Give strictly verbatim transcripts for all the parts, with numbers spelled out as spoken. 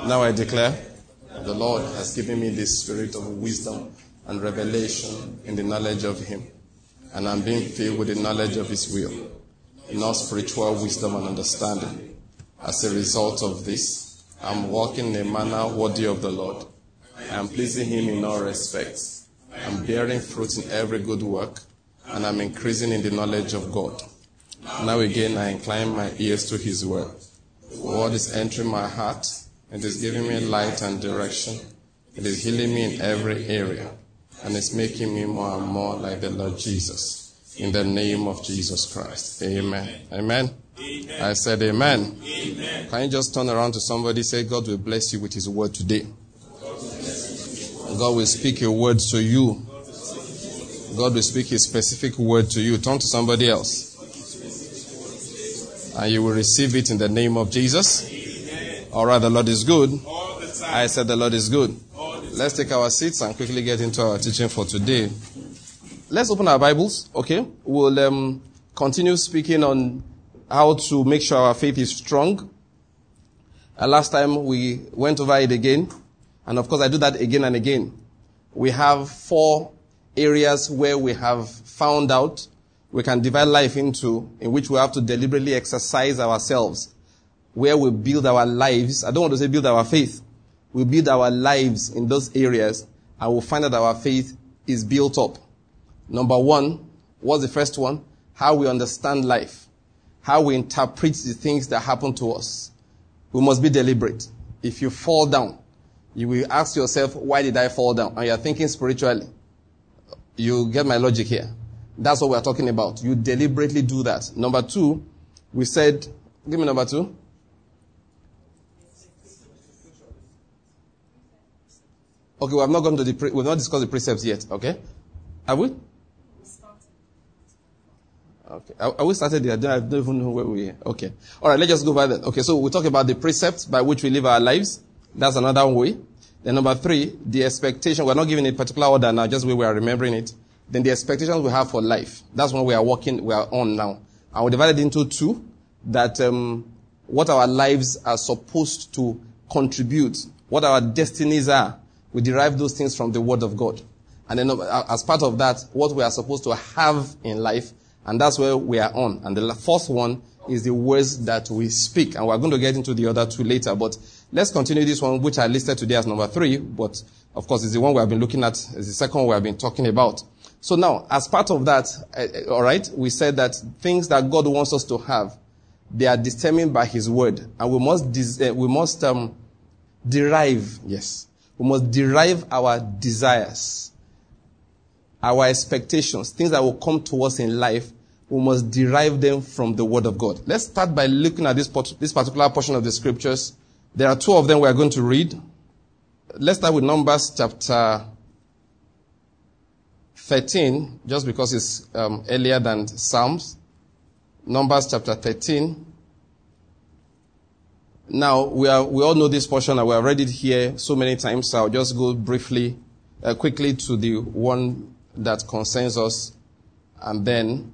Now I declare, the Lord has given me the spirit of wisdom and revelation in the knowledge of Him, and I'm being filled with the knowledge of His will, in all spiritual wisdom and understanding. As a result of this, I'm walking in a manner worthy of the Lord. I am pleasing Him in all respects. I'm bearing fruit in every good work, and I'm increasing in the knowledge of God. Now again, I incline my ears to His word. The word is entering my heart. It is giving me light and direction. It is healing me in every area. And it's making me more and more like the Lord Jesus. In the name of Jesus Christ. Amen. Amen. Amen. I said amen. Amen. Can you just turn around to somebody and say, God will bless you with His word today. God will speak a word to you. God will speak a specific word to you. Turn to somebody else. And you will receive it in the name of Jesus. All right, the Lord is good. I said the Lord is good. Let's take our seats and quickly get into our teaching for today. Let's open our Bibles, okay? We'll um, continue speaking on how to make sure our faith is strong. Uh, last time we went over it again. And of course, I do that again and again. We have four areas where we have found out we can divide life into, in which we have to deliberately exercise ourselves, where we build our lives. I don't want to say build our faith. We build our lives in those areas, and we'll find that our faith is built up. Number one, what's the first one? How we understand life. How we interpret the things that happen to us. We must be deliberate. If you fall down, you will ask yourself, why did I fall down? And you're thinking spiritually. You get my logic here. That's what we're talking about. You deliberately do that. Number two, we said, give me number two. Okay, we have not gone to the, pre- we've not discussed the precepts yet, okay? Have we? Okay. Are we started there? I don't, I don't even know where we are. Okay. Alright, let's just go by that. Okay, so we talk about the precepts by which we live our lives. That's another way. Then number three, the expectation. We're not giving it particular order now, just the way we are remembering it. Then the expectations we have for life. That's what we are working, we are on now. And we divided into two, that um, what our lives are supposed to contribute, what our destinies are. We derive those things from the Word of God. And then as part of that, what we are supposed to have in life, and that's where we are on. And the fourth one is the words that we speak. And we're going to get into the other two later. But let's continue this one, which I listed today as number three. But, of course, it's the one we have been looking at. It's the second one we have been talking about. So now, as part of that, uh, all right, we said that things that God wants us to have, they are determined by His Word. And we must, des- uh, we must um, derive, yes, we must derive our desires, our expectations, things that will come to us in life. We must derive them from the Word of God. Let's start by looking at this, this particular portion of the Scriptures. There are two of them we are going to read. Let's start with Numbers chapter thirteen, just because it's um, earlier than Psalms. Numbers chapter thirteen. Now, we are, we all know this portion, and we have read it here so many times, so I'll just go briefly, uh, quickly to the one that concerns us, and then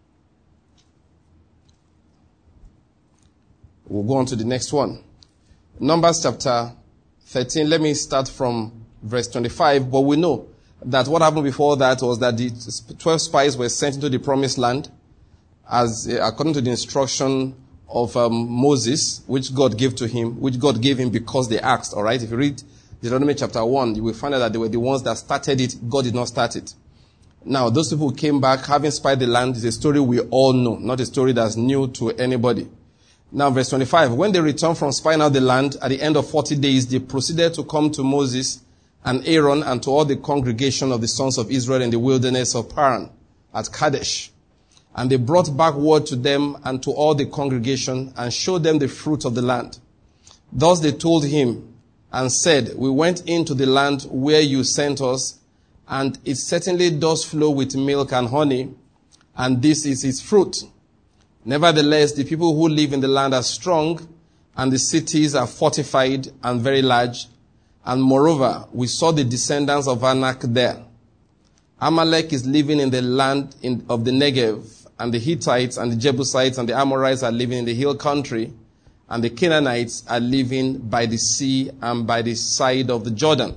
we'll go on to the next one. Numbers chapter thirteen, let me start from verse twenty-five, but we know that what happened before that was that the twelve spies were sent into the promised land as according to the instruction of um, Moses, which God gave to him, which God gave him because they asked, all right? If you read Deuteronomy chapter one, you will find out that they were the ones that started it. God did not start it. Now, those people who came back, having spied the land, is a story we all know, not a story that's new to anybody. Now, verse twenty-five, when they returned from spying out the land, at the end of forty days, they proceeded to come to Moses and Aaron and to all the congregation of the sons of Israel in the wilderness of Paran at Kadesh. And they brought back word to them and to all the congregation and showed them the fruit of the land. Thus they told him and said, we went into the land where you sent us, and it certainly does flow with milk and honey, and this is its fruit. Nevertheless, the people who live in the land are strong, and the cities are fortified and very large. And moreover, we saw the descendants of Anak there. Amalek is living in the land in, of the Negev, and the Hittites and the Jebusites and the Amorites are living in the hill country. and the Canaanites are living by the sea and by the side of the Jordan.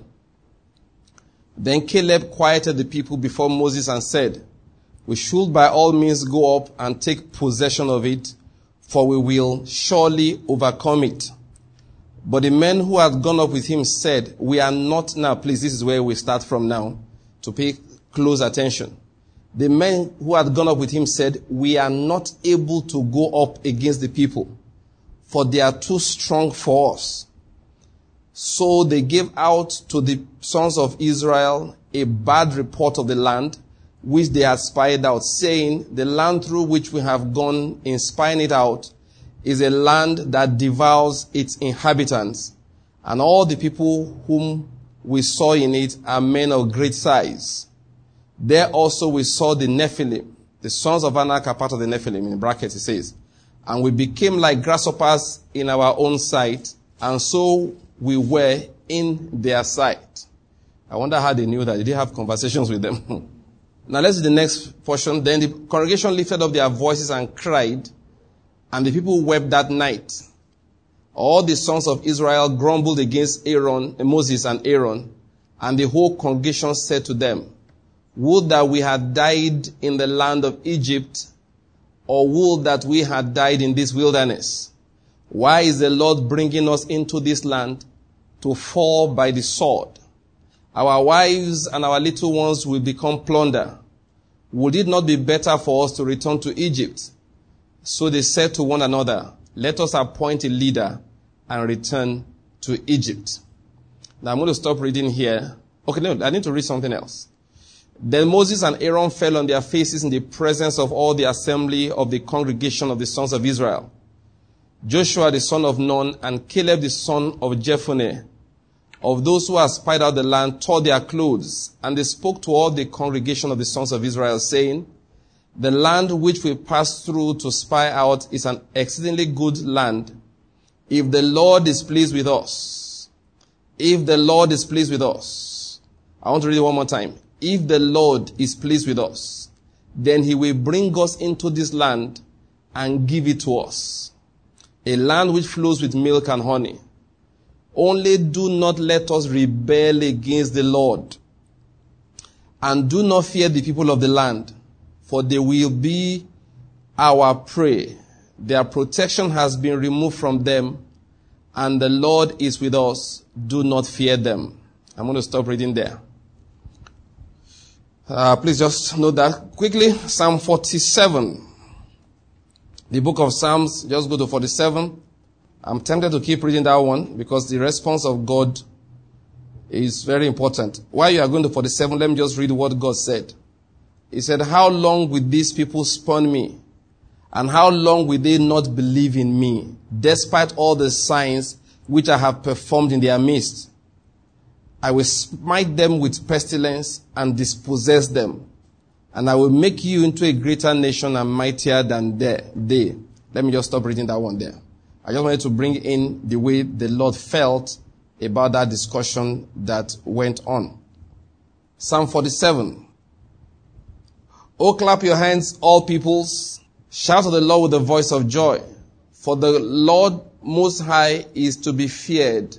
Then Caleb quieted the people before Moses and said, we should by all means go up and take possession of it, for we will surely overcome it. But the men who had gone up with him said, we are not now, please, this is where we start from now, to pay close attention. The men who had gone up with him said, we are not able to go up against the people, for they are too strong for us. So they gave out to the sons of Israel a bad report of the land, which they had spied out, saying, the land through which we have gone in spying it out is a land that devours its inhabitants, and all the people whom we saw in it are men of great size. There also we saw the Nephilim, the sons of Anak are part of the Nephilim, in brackets it says, and we became like grasshoppers in our own sight, and so we were in their sight. I wonder how they knew that. Did they have conversations with them? Now let's do the next portion. Then the congregation lifted up their voices and cried, and the people wept that night. All the sons of Israel grumbled against Aaron, Moses and Aaron, and the whole congregation said to them, would that we had died in the land of Egypt, or would that we had died in this wilderness? Why is the Lord bringing us into this land to fall by the sword? Our wives and our little ones will become plunder. Would it not be better for us to return to Egypt? So they said to one another, let us appoint a leader and return to Egypt. Now I'm going to stop reading here. Okay, no, I need to read something else. Then Moses and Aaron fell on their faces in the presence of all the assembly of the congregation of the sons of Israel. Joshua the son of Nun and Caleb the son of Jephunneh, of those who had spied out the land, tore their clothes, and they spoke to all the congregation of the sons of Israel, saying, the land which we passed through to spy out is an exceedingly good land. If the Lord is pleased with us, if the Lord is pleased with us, I want to read it one more time. If the Lord is pleased with us, then he will bring us into this land and give it to us, a land which flows with milk and honey. Only do not let us rebel against the Lord, and do not fear the people of the land, for they will be our prey. Their protection has been removed from them, and the Lord is with us. Do not fear them. I'm going to stop reading there. Uh, please just note that quickly. Psalm forty-seven. The book of Psalms, just go to forty-seven. I'm tempted to keep reading that one because the response of God is very important. While you are going to forty-seven, let me just read what God said. He said, how long will these people spurn me? And how long will they not believe in me, despite all the signs which I have performed in their midst? I will smite them with pestilence and dispossess them, and I will make you into a greater nation and mightier than they. Let me just stop reading that one there. I just wanted to bring in the way the Lord felt about that discussion that went on. Psalm forty-seven. Oh, clap your hands, all peoples. Shout to the Lord with a voice of joy. For the Lord Most High is to be feared,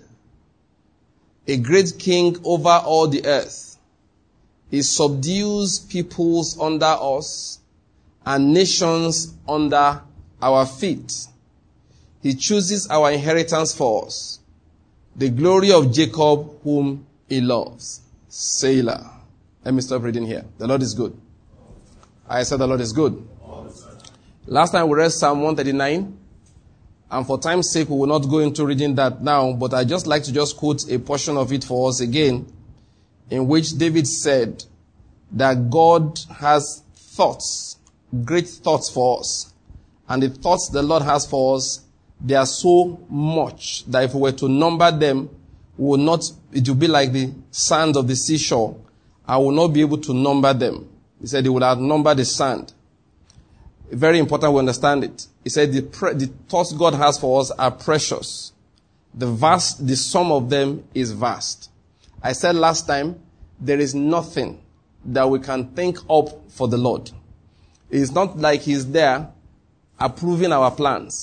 a great king over all the earth. He subdues peoples under us and nations under our feet. He chooses our inheritance for us, the glory of Jacob whom he loves. Selah. Let me stop reading here. The Lord is good. I said the Lord is good. Last time we read Psalm one thirty-nine. And for time's sake, we will not go into reading that now, but I'd just like to just quote a portion of it for us again, in which David said that God has thoughts, great thoughts for us. And the thoughts the Lord has for us, they are so much that if we were to number them, we will not, it will be like the sand of the seashore. I will not be able to number them. He said he would outnumber the sand. Very important we understand it. He said the, pre- the thoughts God has for us are precious. The vast, the sum of them is vast. I said last time, there is nothing that we can think up for the Lord. It's not like he's there approving our plans.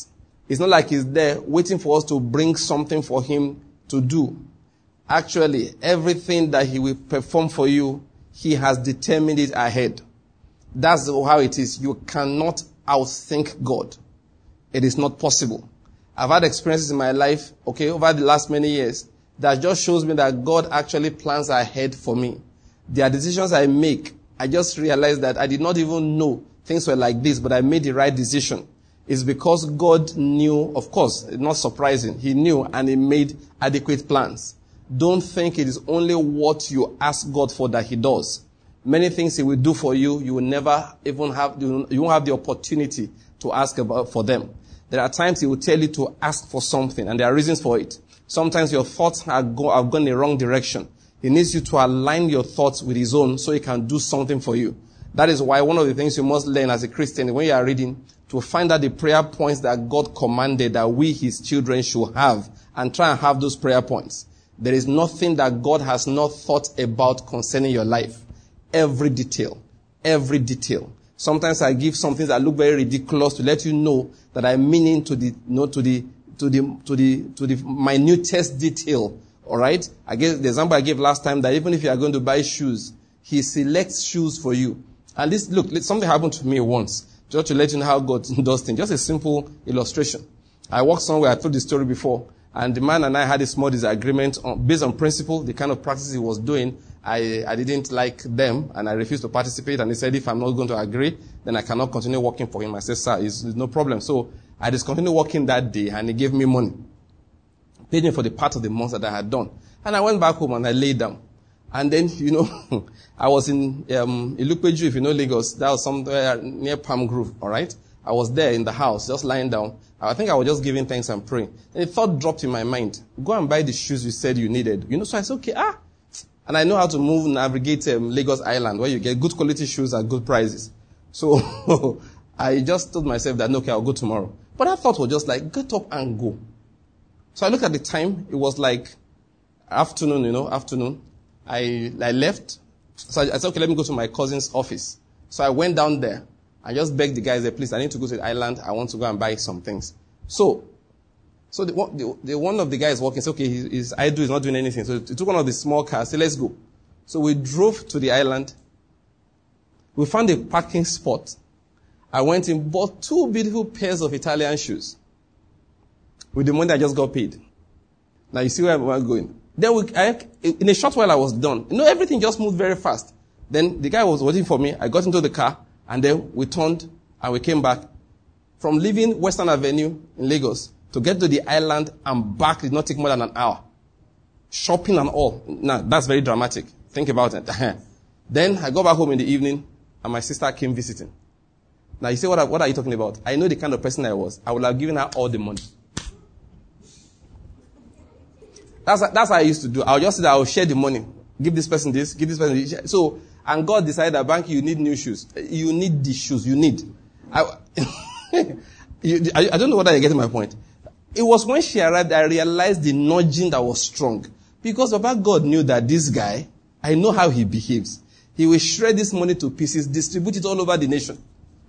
It's not like he's there waiting for us to bring something for him to do. Actually, everything that he will perform for you, he has determined it ahead. That's how it is. You cannot outthink God. It is not possible. I've had experiences in my life, okay, over the last many years, that just shows me that God actually plans ahead for me. There are decisions I make. I just realized that I did not even know things were like this, but I made the right decision. It's because God knew, of course, not surprising. He knew and he made adequate plans. Don't think it is only what you ask God for that he does. Many things he will do for you, you will never even have, you won't have the opportunity to ask about for them. There are times he will tell you to ask for something, and there are reasons for it. Sometimes your thoughts have, go, have gone in the wrong direction. He needs you to align your thoughts with his own so he can do something for you. That is why one of the things you must learn as a Christian when you are reading, to find out the prayer points that God commanded that we, his children, should have, and try and have those prayer points. There is nothing that God has not thought about concerning your life. Every detail. Every detail. Sometimes I give some things that look very ridiculous to let you know that I mean into the, you know, to the, to the, to the, to the minutest detail. Alright? I gave the example I gave last time that even if you are going to buy shoes, he selects shoes for you. And this, look, something happened to me once. Just to let you know how God does things. Just a simple illustration. I walked somewhere, I told the story before, and the man and I had a small disagreement on, based on principle, the kind of practices he was doing. I, I didn't like them, and I refused to participate, and he said if I'm not going to agree, then I cannot continue working for him. I said, sir, it's, it's no problem. So I discontinued working that day, and he gave me money. Paid me for the part of the month that I had done. And I went back home and I laid down. And then, you know, I was in um, Ilupeju, if you know Lagos. That was somewhere near Palm Grove, all right? I was there in the house, just lying down. I think I was just giving thanks and praying. And a thought dropped in my mind. Go and buy the shoes you said you needed. You know, so I said, okay, ah. And I know how to move, navigate um, Lagos Island, where you get good quality shoes at good prices. So I just told myself that, okay, I'll go tomorrow. But that thought was just like, get up and go. So I looked at the time. It was like afternoon, you know, afternoon. I, I left. So I, I said, okay, let me go to my cousin's office. So I went down there and just begged the guys there, please, I need to go to the island. I want to go and buy some things. So, so the, the, the one of the guys walking said, okay, his idol is not doing anything. So he took one of the small cars, said, let's go. So we drove to the island. We found a parking spot. I went in, bought two beautiful pairs of Italian shoes with the money I just got paid. Now you see where I'm going. Then we, I, in a short while I was done. You know, everything just moved very fast. Then the guy was waiting for me. I got into the car and then we turned and we came back. From leaving Western Avenue in Lagos to get to the island and back did not take more than an hour. Shopping and all. Now, that's very dramatic. Think about it. Then I got back home in the evening and my sister came visiting. Now you say, what, what are you talking about? I know the kind of person I was. I would have given her all the money. That's, that's how I used to do. I'll just say that I'll share the money. Give this person this, give this person this. So, and God decided that, Banky, you need new shoes. You need the shoes. You need. I, you, I, I don't know whether you're getting my point. It was when she arrived, I realized the nudging that was strong. Because Baba God knew that this guy, I know how he behaves. He will shred this money to pieces, distribute it all over the nation.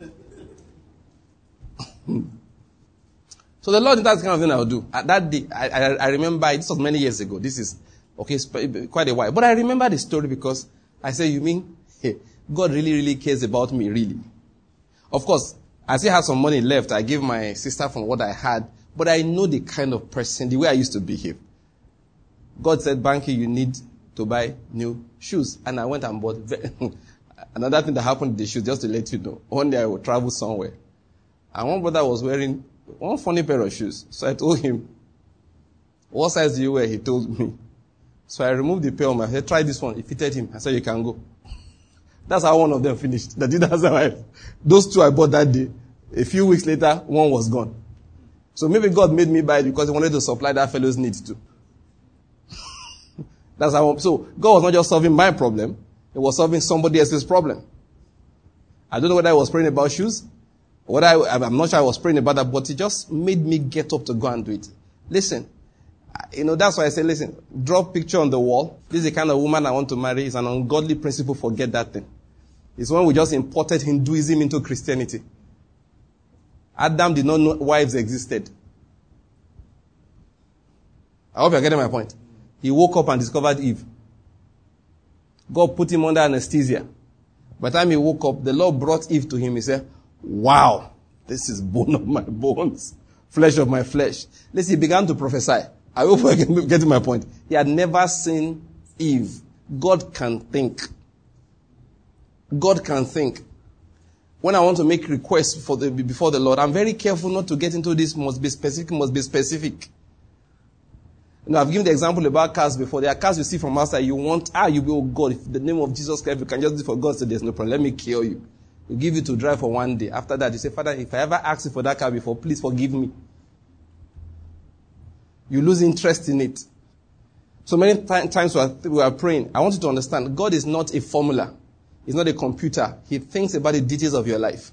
So the Lord, that's the kind of thing I would do. At that day, I, I, I remember, this was many years ago. This is, okay, quite a while. But I remember the story because I said, you mean, hey, God really, really cares about me, really? Of course, I still have some money left. I gave my sister from what I had. But I know the kind of person, the way I used to behave. God said, Banky, you need to buy new shoes. And I went and bought, another thing that happened with the shoes, just to let you know. One day I would travel somewhere. And one brother was wearing one funny pair of shoes. So I told him, what size do you wear? He told me. So I removed the pair on my head. Try this one. It fitted him. I said, you can go. That's how one of them finished. That did that's how I, those two I bought that day. A few weeks later, one was gone. So maybe God made me buy it because he wanted to supply that fellow's needs too. That's how, so God was not just solving my problem. He was solving somebody else's problem. I don't know whether I was praying about shoes. What I, I'm not sure I was praying about that, but it just made me get up to go and do it. Listen, you know, that's why I say, listen, draw a picture on the wall. This is the kind of woman I want to marry. It's an ungodly principle. Forget that thing. It's when we just imported Hinduism into Christianity. Adam did not know wives existed. I hope you're getting my point. He woke up and discovered Eve. God put him under anesthesia. By the time he woke up, the Lord brought Eve to him. He said, wow, this is bone of my bones, flesh of my flesh. Listen, he began to prophesy. I hope you're getting my point. He had never seen Eve. God can think. God can think. When I want to make requests for the, before the Lord, I'm very careful not to get into this must be specific, must be specific. You know, I've given the example about cars before. There are cars you see from outside. You want, ah, you be, oh God, if the name of Jesus Christ, you can just do it for God, so there's no problem. Let me cure you. We give you to drive for one day. After that, you say, Father, if I ever ask you for that car before, please forgive me. You lose interest in it. So many th- times we are, we are praying. I want you to understand, God is not a formula. He's not a computer. He thinks about the details of your life.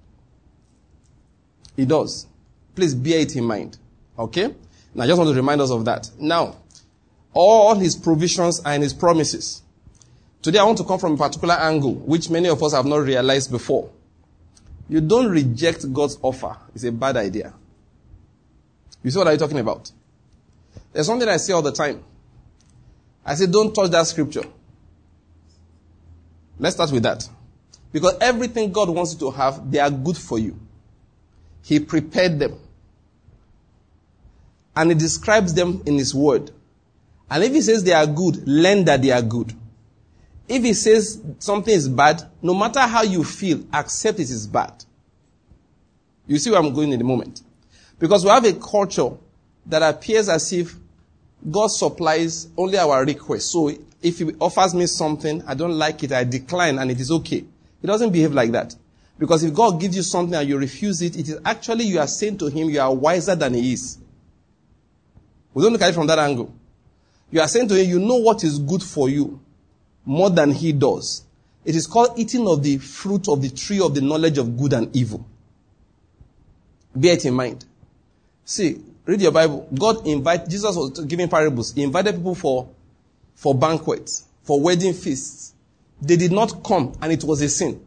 He does. Please bear it in mind. Okay? Now, I just want to remind us of that. Now, all his provisions are in his promises. Today, I want to come from a particular angle, which many of us have not realized before. You don't reject God's offer. It's a bad idea. You see what I'm talking about? There's something I say all the time. I say, don't touch that scripture. Let's start with that. Because everything God wants you to have, they are good for you. He prepared them. And he describes them in his word. And if he says they are good, learn that they are good. If he says something is bad, no matter how you feel, accept it is bad. You see where I'm going in the moment. Because we have a culture that appears as if God supplies only our requests. So if he offers me something, I don't like it, I decline, and it is okay. He doesn't behave like that. Because if God gives you something and you refuse it, it is actually you are saying to him, you are wiser than he is. We don't look at it from that angle. You are saying to him, you know what is good for you more than he does. It is called eating of the fruit of the tree of the knowledge of good and evil. Bear it in mind. See, read your Bible. God invited, Jesus was giving parables. He invited people for, for banquets, for wedding feasts. They did not come, and it was a sin.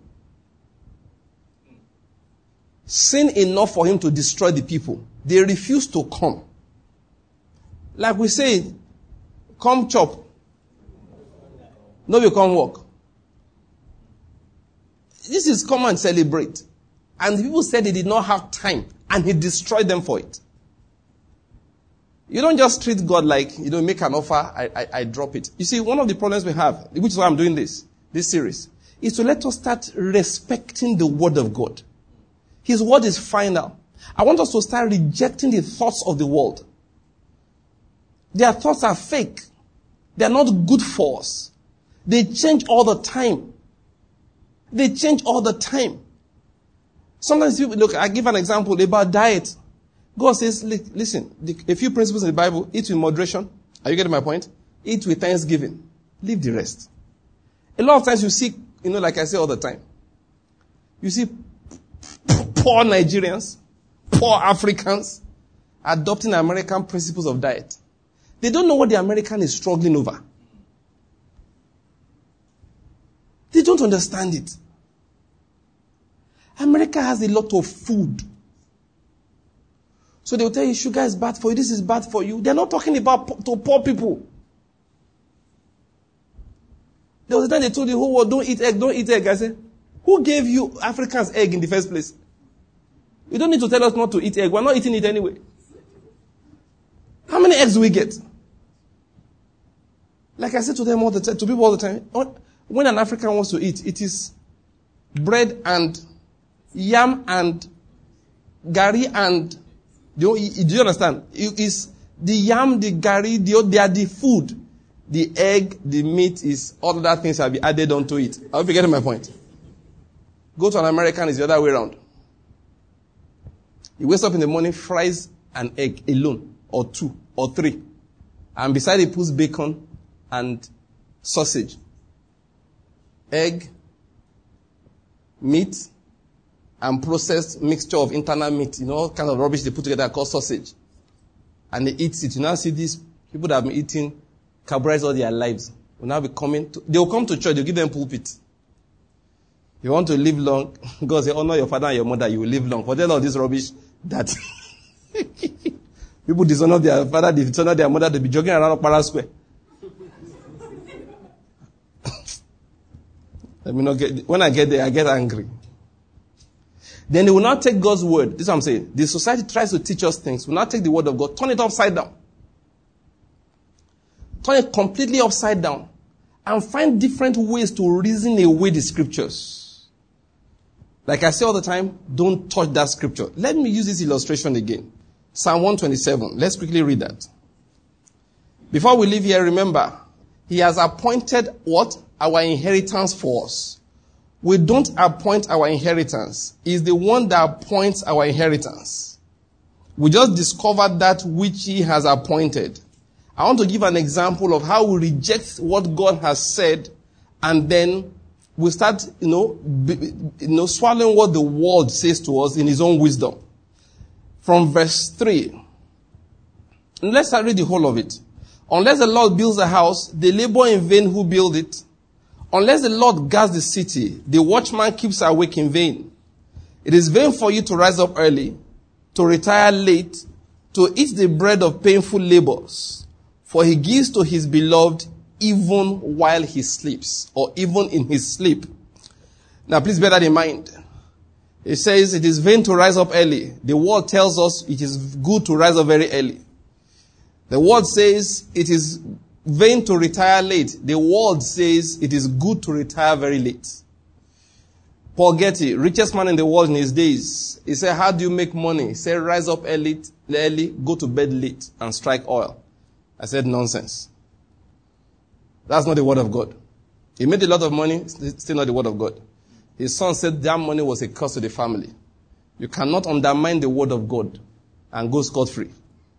Sin enough for him to destroy the people. They refused to come. Like we say, come chop. No, you come work. This is come and celebrate. And the people said they did not have time, and he destroyed them for it. You don't just treat God like, you know, make an offer, I, I, I drop it. You see, one of the problems we have, which is why I'm doing this, this series, is to let us start respecting the word of God. His word is final. I want us to start rejecting the thoughts of the world. Their thoughts are fake. They are not good for us. They change all the time. They change all the time. Sometimes people, look, I give an example about diet. God says, listen, a few principles in the Bible, eat with moderation. Are you getting my point? Eat with thanksgiving. Leave the rest. A lot of times you see, you know, like I say all the time, you see poor Nigerians, poor Africans adopting American principles of diet. They don't know what the American is struggling over. They don't understand it. America has a lot of food. So they'll tell you sugar is bad for you, this is bad for you. They're not talking about to poor people. There was a time they told you, oh, don't eat egg, don't eat egg. I said, who gave you Africans egg in the first place? You don't need to tell us not to eat egg. We're not eating it anyway. How many eggs do we get? Like I said to them all the time, to people all the time, when an African wants to eat, it is bread and yam and gari and, do you, do you understand? It is the yam, the gari, the, they are the food. The egg, the meat is, all other things shall be added onto it. I hope you're getting my point. Go to an American, it's the other way around. He wakes up in the morning, fries an egg alone, or two, or three. And beside it puts bacon and sausage. Egg, meat, and processed mixture of internal meat. You know, all kind of rubbish they put together called sausage. And they eat it. You now see these people that have been eating carbohydrates all their lives will now be coming to, they will come to church, they'll give them pulpit. You want to live long, God say, honor your father and your mother, you will live long. Forget all this rubbish that People dishonor their father, dishonor their mother, they'll be jogging around Okpara Square. Let me not get, when I get there, I get angry. Then they will not take God's word. This is what I'm saying. The society tries to teach us things. Will not take the word of God. Turn it upside down. Turn it completely upside down. And find different ways to reason away the scriptures. Like I say all the time, don't touch that scripture. Let me use this illustration again. Psalm one twenty-seven. Let's quickly read that. Before we leave here, remember, he has appointed what? Our inheritance for us. We don't appoint our inheritance. He's the one that appoints our inheritance. We just discovered that which he has appointed. I want to give an example of how we reject what God has said, and then we start, you know, be, you know, swallowing what the world says to us in his own wisdom. From verse three. And let's read the whole of it. Unless the Lord builds a house, they labor in vain who build it. Unless the Lord guards the city, the watchman keeps awake in vain. It is vain for you to rise up early, to retire late, to eat the bread of painful labors. For he gives to his beloved even while he sleeps, or even in his sleep. Now please bear that in mind. It says it is vain to rise up early. The word tells us it is good to rise up very early. The word says it is vain to retire late. The word says it is good to retire very late. Paul Getty, richest man in the world in his days, he said, how do you make money? He said, rise up early, early, go to bed late, and strike oil. I said, nonsense. That's not the word of God. He made a lot of money, still not the word of God. His son said that money was a curse to the family. You cannot undermine the word of God and go scot-free.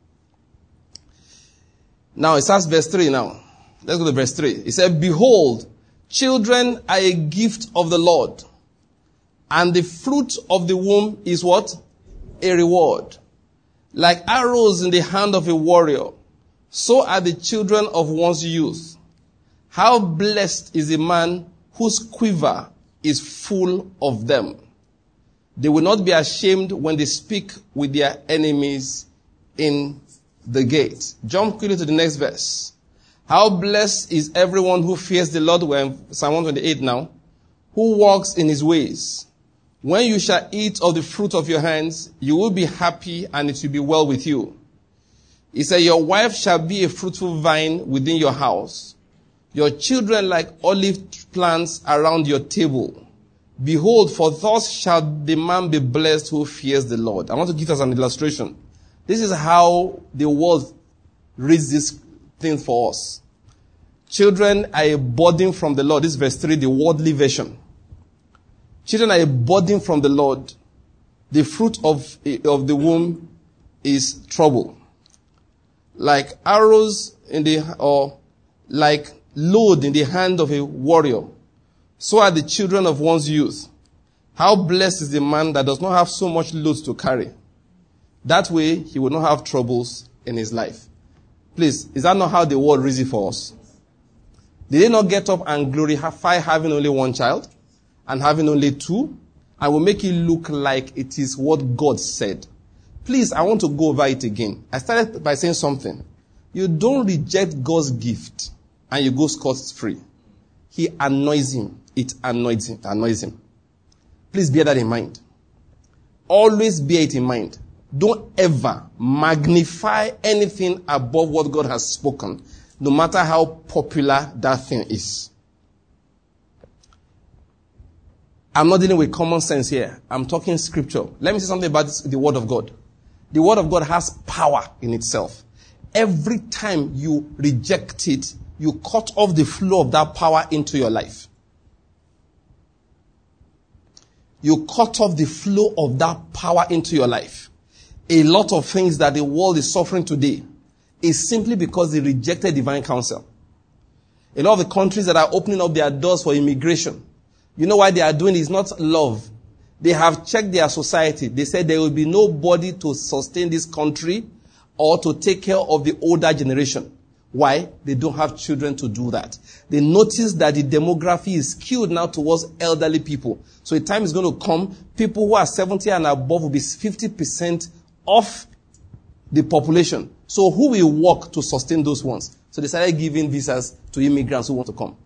Now, it starts verse three now. Let's go to verse three. It said, behold, children are a gift of the Lord, and the fruit of the womb is what? A reward. Like arrows in the hand of a warrior, so are the children of one's youth. How blessed is the man whose quiver is full of them. They will not be ashamed when they speak with their enemies in the gate. Jump quickly to the next verse. How blessed is everyone who fears the Lord. We're in Psalm one twenty-eight now. Who walks in his ways. When you shall eat of the fruit of your hands, you will be happy and it will be well with you. He said, your wife shall be a fruitful vine within your house. Your children like olive plants around your table. Behold, for thus shall the man be blessed who fears the Lord. I want to give us an illustration. This is how the world reads this thing for us. Children are a burden from the Lord. This is verse three, the worldly version. Children are a burden from the Lord. The fruit of, of the womb is trouble. Like arrows in the, or like load in the hand of a warrior, so are the children of one's youth. How blessed is the man that does not have so much load to carry. That way, he will not have troubles in his life. Please, is that not how the world reads it for us? Did they not get up and glorify having only one child and having only two? And will make it look like it is what God said. Please, I want to go over it again. I started by saying something. You don't reject God's gift and you go scot-free. He annoys him. It annoys him. It annoys him. Please bear that in mind. Always bear it in mind. Don't ever magnify anything above what God has spoken, no matter how popular that thing is. I'm not dealing with common sense here. I'm talking scripture. Let me say something about this, the word of God. The word of God has power in itself. Every time you reject it, you cut off the flow of that power into your life. You cut off the flow of that power into your life. A lot of things that the world is suffering today is simply because they rejected divine counsel. A lot of the countries that are opening up their doors for immigration, you know why they are doing it? It's not love. They have checked their society. They said there will be nobody to sustain this country or to take care of the older generation. Why? They don't have children to do that. They notice that the demography is skewed now towards elderly people. So a time is going to come, people who are seventy and above will be fifty percent of the population. So who will work to sustain those ones? So they started giving visas to immigrants who want to come.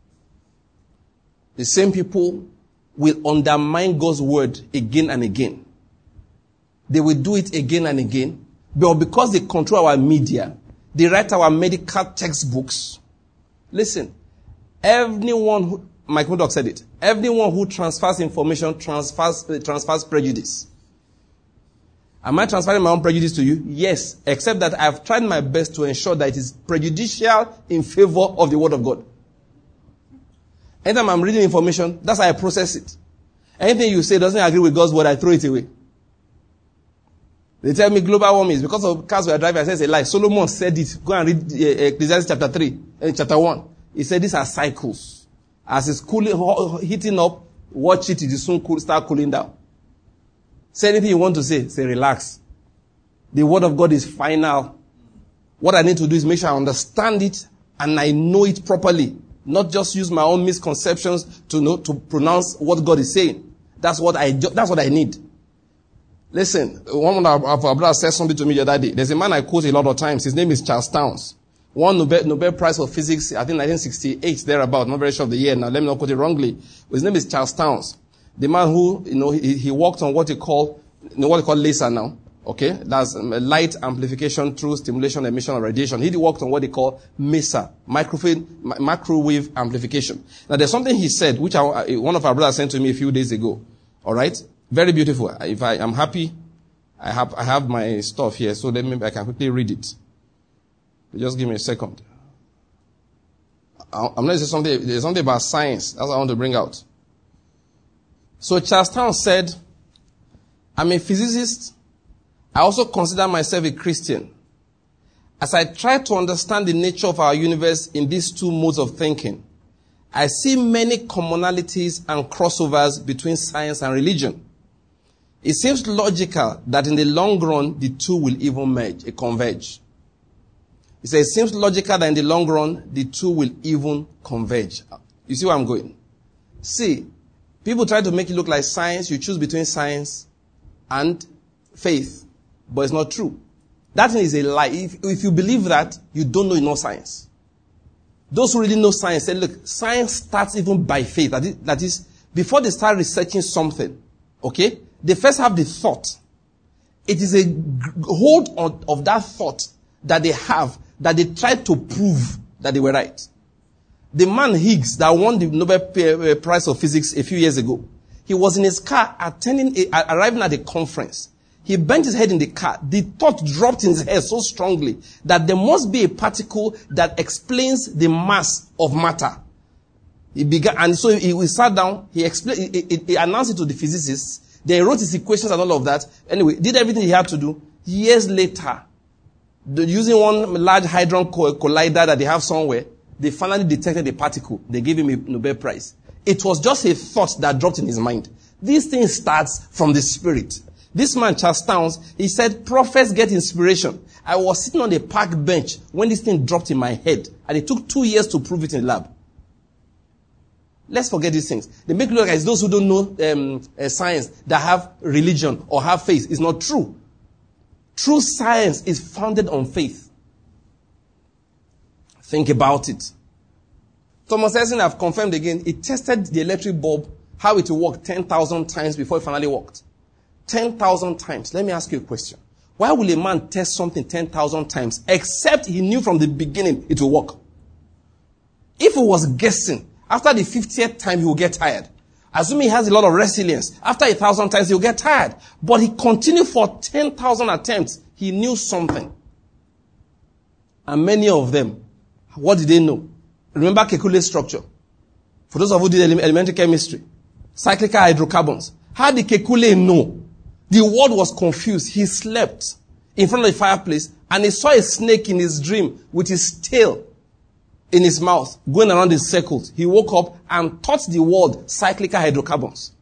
The same people will undermine God's word again and again. They will do it again and again. But because they control our media, they write our medical textbooks. Listen, everyone who, Mike Murdoch said it, everyone who transfers information transfers, uh, transfers prejudice. Am I transferring my own prejudice to you? Yes, except that I've tried my best to ensure that it is prejudicial in favor of the word of God. Anytime I'm reading information, that's how I process it. Anything you say doesn't agree with God's word, I throw it away. They tell me global warming is because of cars we are driving. I say it's a lie. Solomon said it. Go and read uh, Ecclesiastes chapter three, uh, chapter one. He said these are cycles. As it's cooling, heating up, watch it, it will soon cool, start cooling down. Say anything you want to say, say relax. The word of God is final. What I need to do is make sure I understand it and I know it properly. Not just use my own misconceptions to know, to pronounce what God is saying. That's what I, that's what I need. Listen, one of our brothers said something to me the other day. There's a man I quote a lot of times. His name is Charles Towns. Won Nobel, Nobel Prize for Physics, I think nineteen sixty-eight, thereabout. Not very sure of the year now. Let me not quote it wrongly. But his name is Charles Towns. The man who, you know, he, he worked on what he call, you know, what he call laser now. Okay? That's um, light amplification through stimulation, emission, or radiation. He worked on what they call MESA, microwave, microwave amplification. Now there's something he said, which I, one of our brothers sent to me a few days ago. Alright? Very beautiful. If I am happy, I have, I have my stuff here, so let me, I can quickly read it. Just give me a second. I'm going to say something, there's something about science. That's what I want to bring out. So Charles Towns said, I'm a physicist. I also consider myself a Christian. As I try to understand the nature of our universe in these two modes of thinking, I see many commonalities and crossovers between science and religion. It seems logical that in the long run, the two will even merge, converge. He says, it seems logical that in the long run, the two will even converge. You see where I'm going? See, people try to make it look like science. You choose between science and faith. But it's not true. That thing is a lie. If, if you believe that, you don't know enough science. Those who really know science say, look, science starts even by faith. That is, that is, before they start researching something, okay, they first have the thought. It is a hold on, of that thought that they have, that they tried to prove that they were right. The man Higgs that won the Nobel Prize of Physics a few years ago, he was in his car attending, a, arriving at a conference. He bent his head in the car. The thought dropped in his head so strongly that there must be a particle that explains the mass of matter. He began, and so he, he sat down, he explained, he, he, he announced it to the physicists. They wrote his equations and all of that. Anyway, did everything he had to do. Years later, the, using one large hadron collider that they have somewhere, they finally detected a particle. They gave him a Nobel Prize. It was just a thought that dropped in his mind. This thing starts from the spirit. This man, Charles Towns, he said, prophets get inspiration. I was sitting on a park bench when this thing dropped in my head. And it took two years to prove it in the lab. Let's forget these things. They make it look like it's those who don't know um, uh, science that have religion or have faith. It's not true. True science is founded on faith. Think about it. Thomas Edison, I've confirmed again, he tested the electric bulb, how it will work ten thousand times before it finally worked. ten thousand times. Let me ask you a question. Why will a man test something ten thousand times except he knew from the beginning it will work? If he was guessing, after the fiftieth time he will get tired. Assuming he has a lot of resilience, after a thousand times he will get tired. But he continued for ten thousand attempts. He knew something. And many of them, what did they know? Remember Kekule's structure. For those of you who did elementary chemistry, cyclical hydrocarbons. How did Kekule know? The world was confused. He slept in front of the fireplace and he saw a snake in his dream with his tail in his mouth going around in circles. He woke up and taught the world cyclical hydrocarbons.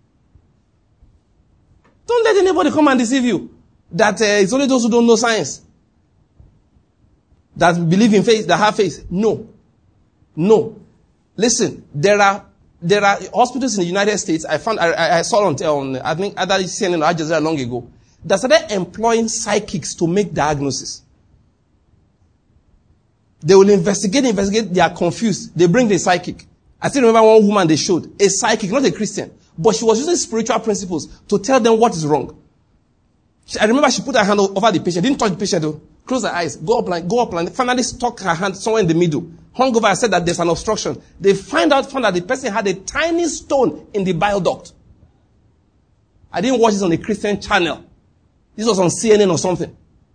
Don't let anybody come and deceive you that uh, it's only those who don't know science that believe in faith, that have faith. No. No. Listen, there are There are hospitals in the United States. I found, I, I saw on, on I think, either C N N or Al Jazeera long ago. that started employing psychics to make diagnosis. They will investigate, investigate, they are confused. They bring the psychic. I still remember one woman they showed, a psychic, not a Christian, but she was using spiritual principles to tell them what is wrong. She, I remember she put her hand over the patient, didn't touch the patient though. Close her eyes, go up and go up and finally stuck her hand somewhere in the middle. Hung over and said that there's an obstruction. They find out, found that the person had a tiny stone in the bile duct. I didn't watch this on a Christian channel. This was on C N N or something.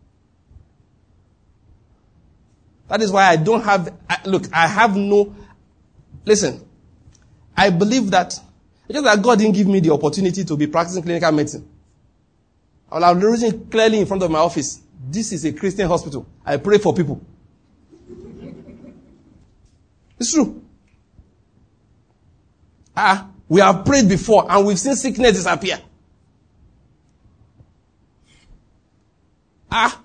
That is why I don't have, I, look, I have no, listen, I believe that, it's just that God didn't give me the opportunity to be practicing clinical medicine. I will have written clearly in front of my office, this is a Christian hospital. I pray for people. It's true. Ah, we have prayed before and we've seen sickness disappear. Ah.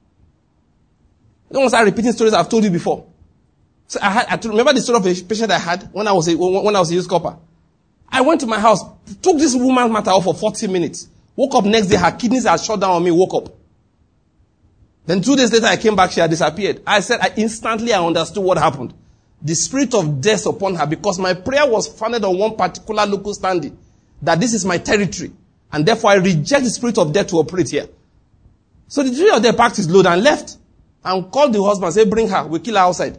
Don't start repeating stories I've told you before. So I had, I told, remember the story of a patient I had when I was a, when I was a youth corper? I went to my house, took this woman's matter off for forty minutes. Woke up next day, her kidneys had shut down on me, woke up. Then two days later I came back, she had disappeared. I said, I instantly I understood what happened. The spirit of death upon her, because my prayer was founded on one particular local standing, that this is my territory, and therefore I reject the spirit of death to operate here. So the three of them packed his load and left, and called the husband and said, bring her, we'll kill her outside.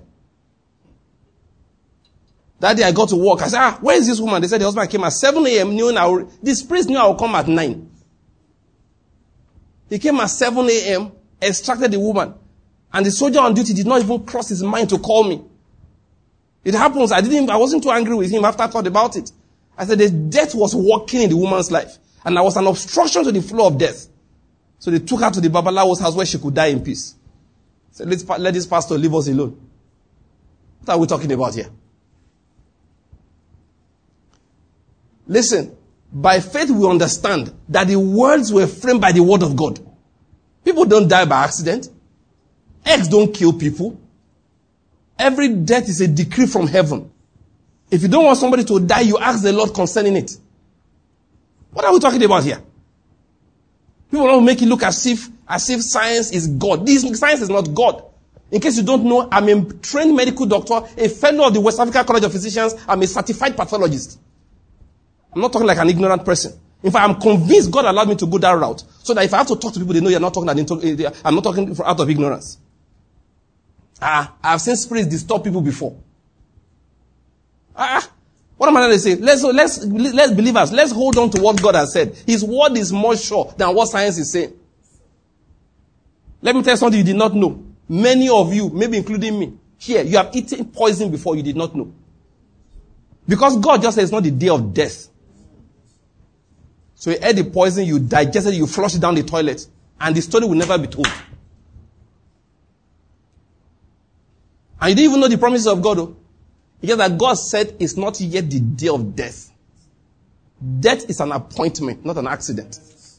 That day I got to work. I said, ah, where is this woman? They said the husband came at seven a.m. Knew I will, this priest knew I would come at nine. He came at seven a.m., extracted the woman, and the soldier on duty did not even cross his mind to call me. It happens. I didn't, I wasn't too angry with him after I thought about it. I said the death was working in the woman's life, and there was an obstruction to the flow of death. So they took her to the Babalawo's house where she could die in peace. So let's let this pastor leave us alone. What are we talking about here? Listen, by faith we understand that the worlds were framed by the word of God. People don't die by accident. Eggs don't kill people. Every death is a decree from heaven. If you don't want somebody to die, you ask the Lord concerning it. What are we talking about here? People don't make it look as if, as if science is God. This science is not God. In case you don't know, I'm a trained medical doctor, a fellow of the West African College of Physicians. I'm a certified pathologist. I'm not talking like an ignorant person. In fact, I'm convinced God allowed me to go that route, so that if I have to talk to people, they know you're not talking. I'm not talking out of ignorance. Ah, I've seen spirits disturb people before. Ah, what am I going to say? Let's let's let's believers. Let's hold on to what God has said. His word is more sure than what science is saying. Let me tell you something you did not know. Many of you, maybe including me, here, you have eaten poison before you did not know. Because God just says it's not the day of death. So you ate the poison, you digested it, you flushed it down the toilet, and the story will never be told. And you didn't even know the promises of God, though. It's just that God said it's not yet the day of death. Death is an appointment, not an accident.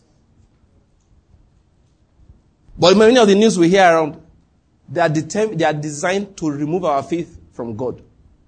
But many of the news we hear around, they are, determined, they are designed to remove our faith from God.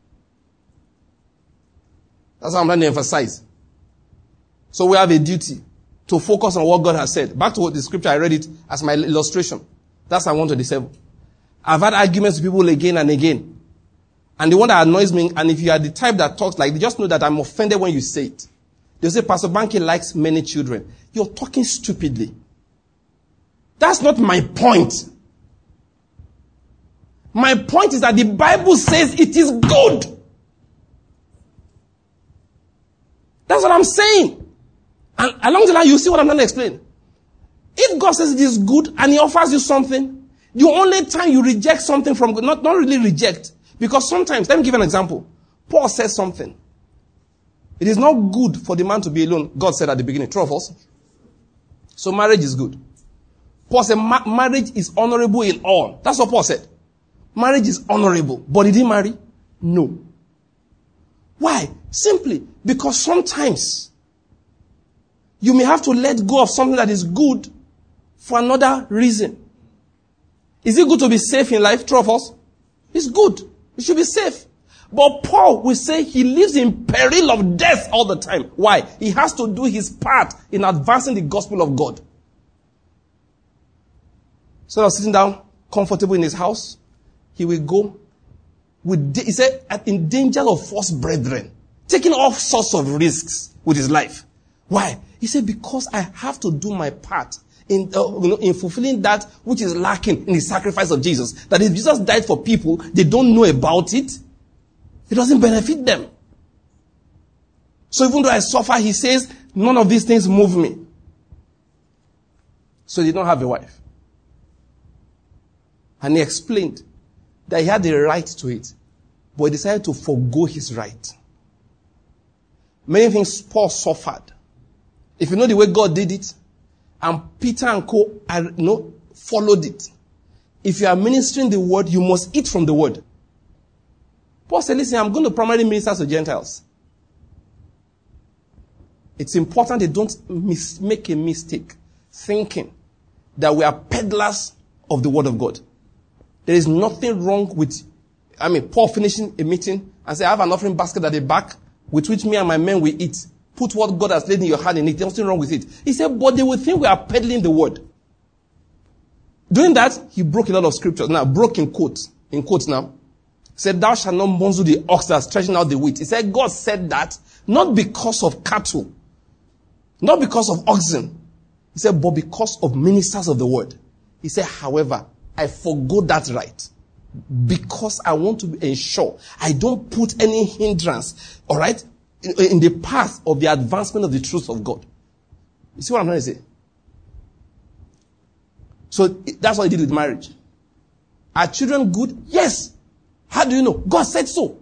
That's what I'm trying to emphasize. So we have a duty to focus on what God has said. Back to what the scripture, I read it as my illustration. That's Psalm one twenty-seven. I've had arguments with people again and again. And the one that annoys me, and if you are the type that talks like, they just know that I'm offended when you say it. They say, Pastor Banky likes many children. You're talking stupidly. That's not my point. My point is that the Bible says it is good. That's what I'm saying. And along the line, you see what I'm going to explain. If God says it is good and He offers you something, the only time you reject something from God, not, not really reject, because sometimes, let me give an example. Paul says something. It is not good for the man to be alone, God said at the beginning. True or false? So marriage is good. Paul said ma- marriage is honorable in all. That's what Paul said. Marriage is honorable. But did he marry? No. Why? Simply because sometimes you may have to let go of something that is good for another reason. Is it good to be safe in life? True or false? It's good. You should be safe. But Paul will say he lives in peril of death all the time. Why? He has to do his part in advancing the gospel of God. So I was sitting down, comfortable in his house. He will go with, he said, in danger of false brethren, taking all sorts of risks with his life. Why? He said, because I have to do my part in, uh, you know, in fulfilling that which is lacking in the sacrifice of Jesus. That if Jesus died for people, they don't know about it, it doesn't benefit them. So even though I suffer, he says, none of these things move me. So he did not have a wife. And he explained that he had the right to it, but he decided to forego his right. Many things Paul suffered. If you know the way God did it, and Peter and co are, you know, followed it. If you are ministering the word, you must eat from the word. Paul said, listen, I'm going to primarily minister to Gentiles. It's important they don't mis- make a mistake thinking that we are peddlers of the word of God. There is nothing wrong with, I mean, Paul finishing a meeting and say, I have an offering basket at the back with which me and my men will eat. Put what God has laid in your hand in it. There's nothing wrong with it. He said, but they will think we are peddling the word. Doing that, he broke a lot of scriptures. Now, broke in quotes. In quotes now. He said, thou shalt not muzzle the ox that is stretching out the wheat. He said, God said that not because of cattle. Not because of oxen. He said, but because of ministers of the word. He said, however, I forgo that right. Because I want to ensure I don't put any hindrance, all right, in, in the path of the advancement of the truth of God. You see what I'm trying to say? So that's what he did with marriage. Are children good? Yes. How do you know? God said so.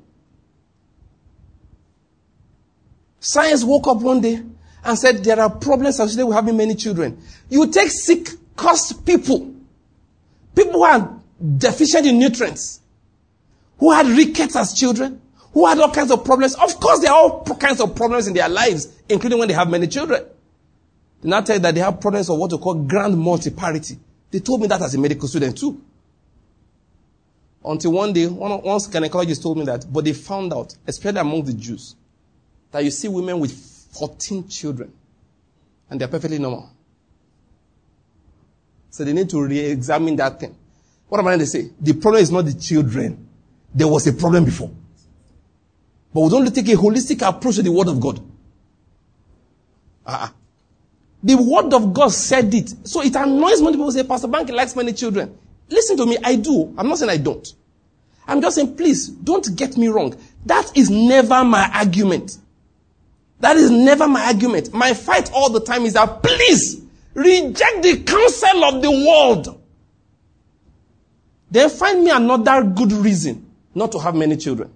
Science woke up one day and said there are problems associated with having many children. You take sick, cursed people, people who are deficient in nutrients, who had rickets as children, who had all kinds of problems. Of course, there are all kinds of problems in their lives, including when they have many children. They now tell you that they have problems of what we call grand multiparity. They told me that as a medical student too. Until one day, one, one gynecologist told me that, but they found out, especially among the Jews, that you see women with fourteen children, and they're perfectly normal. So they need to re-examine that thing. What am I going to say? The problem is not the children. There was a problem before. But we don't take a holistic approach to the word of God. Uh-uh. The word of God said it. So it annoys many people who say, Pastor Banky likes many children. Listen to me, I do. I'm not saying I don't. I'm just saying, please, don't get me wrong. That is never my argument. That is never my argument. My fight all the time is that, please, reject the counsel of the world. Then find me another good reason not to have many children.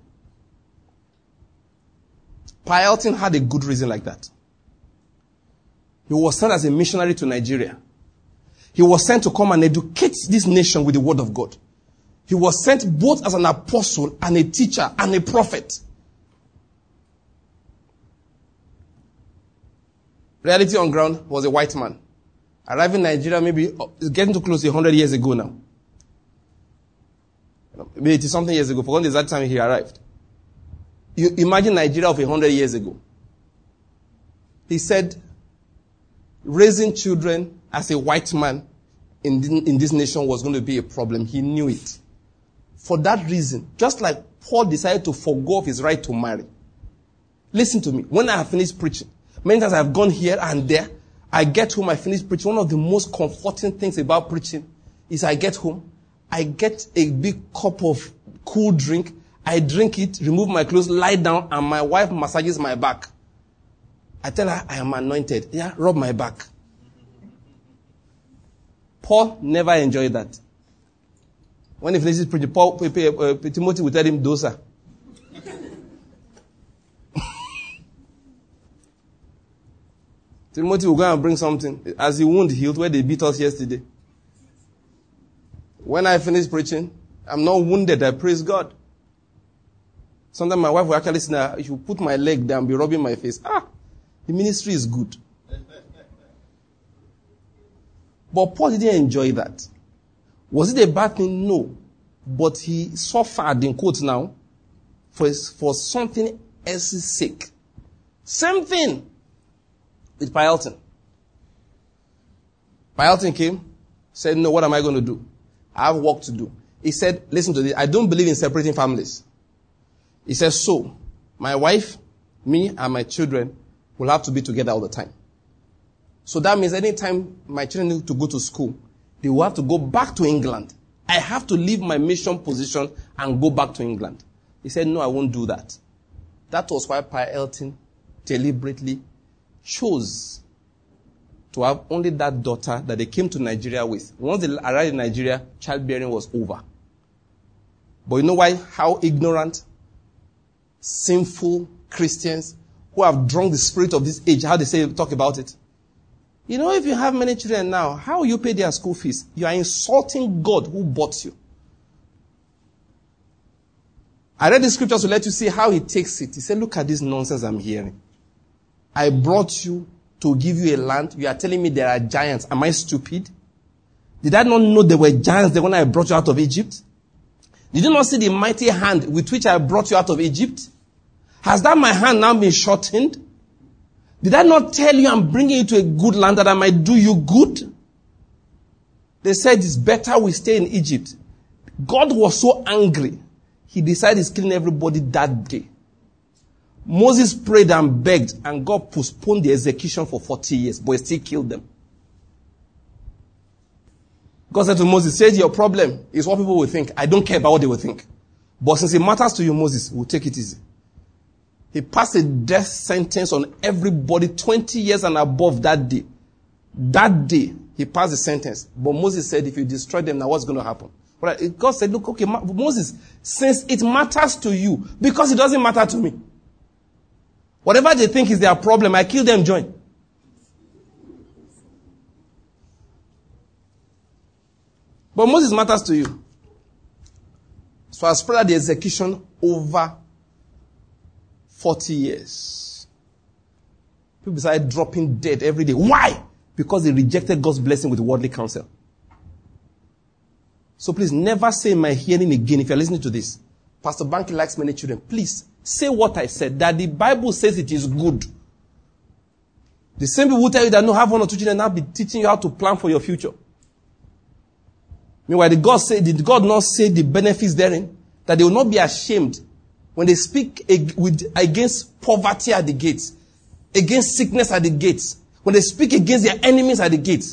Elton had a good reason like that. He was sent as a missionary to Nigeria. He was sent to come and educate this nation with the word of God. He was sent both as an apostle and a teacher and a prophet. Reality on ground was a white man. Arrived in Nigeria maybe, it's getting too close to one hundred years ago now. Maybe eighty something years ago, for the exact time he arrived. You imagine Nigeria of one hundred years ago. He said, raising children as a white man in, in this nation was going to be a problem. He knew it. For that reason, just like Paul decided to forgo of his right to marry. Listen to me. When I have finished preaching, many times I have gone here and there, I get home, I finish preaching. One of the most comforting things about preaching is I get home, I get a big cup of cool drink, I drink it, remove my clothes, lie down, and my wife massages my back. I tell her I am anointed. Yeah, rub my back. Paul never enjoyed that. When he finishes preaching, Paul, uh, Timothy will tell him, dosa. Timothy will go and bring something. As the wound healed, where they beat us yesterday. When I finish preaching, I'm not wounded, I praise God. Sometimes my wife will actually say, nah, if you put my leg down, be rubbing my face. Ah, the ministry is good. But Paul didn't enjoy that. Was it a bad thing? No. But he suffered, in quotes now, for, his, for something else's sake. Same thing with Elton. Elton came, Said, no, what am I going to do? I have work to do. He said, listen to this. I don't believe in separating families. He said, so, my wife, me, and my children will have to be together all the time. So that means anytime my children need to go to school, they will have to go back to England. I have to leave my mission position and go back to England. He said, no, I won't do that. That was why Pa Elton deliberately chose to have only that daughter that they came to Nigeria with. Once they arrived in Nigeria, childbearing was over. But you know why? How ignorant, sinful Christians who have drunk the spirit of this age, how they say, talk about it. You know, if you have many children now, how will you pay their school fees? You are insulting God who bought you. I read the scriptures to let you see how he takes it. He said, look at this nonsense I'm hearing. I brought you to give you a land. You are telling me there are giants. Am I stupid? Did I not know there were giants there when I brought you out of Egypt? Did you not see the mighty hand with which I brought you out of Egypt? Has that my hand now been shortened? Did I not tell you I'm bringing you to a good land that I might do you good? They said it's better we stay in Egypt. God was so angry. He decided he's killing everybody that day. Moses prayed and begged, and God postponed the execution for forty years, but he still killed them. God said to Moses, said your problem is what people will think. I don't care about what they will think. But since it matters to you, Moses, we'll take it easy. He passed a death sentence on everybody twenty years and above that day. That day, he passed the sentence. But Moses said, if you destroy them, now what's going to happen? But God said, look, okay, Moses, since it matters to you, because it doesn't matter to me. Whatever they think is their problem, I kill them, join. But Moses matters to you. So I spread out the execution over forty years. People started dropping dead every day. Why? Because they rejected God's blessing with worldly counsel. So please never say in my hearing again, if you're listening to this, Pastor Banky likes many children. Please say what I said, that the Bible says it is good. The same people who tell you that no, have one or two children, now be teaching you how to plan for your future. Meanwhile, did God say, did God not say the benefits therein? That they will not be ashamed when they speak ag- with, against poverty at the gates, against sickness at the gates, when they speak against their enemies at the gates,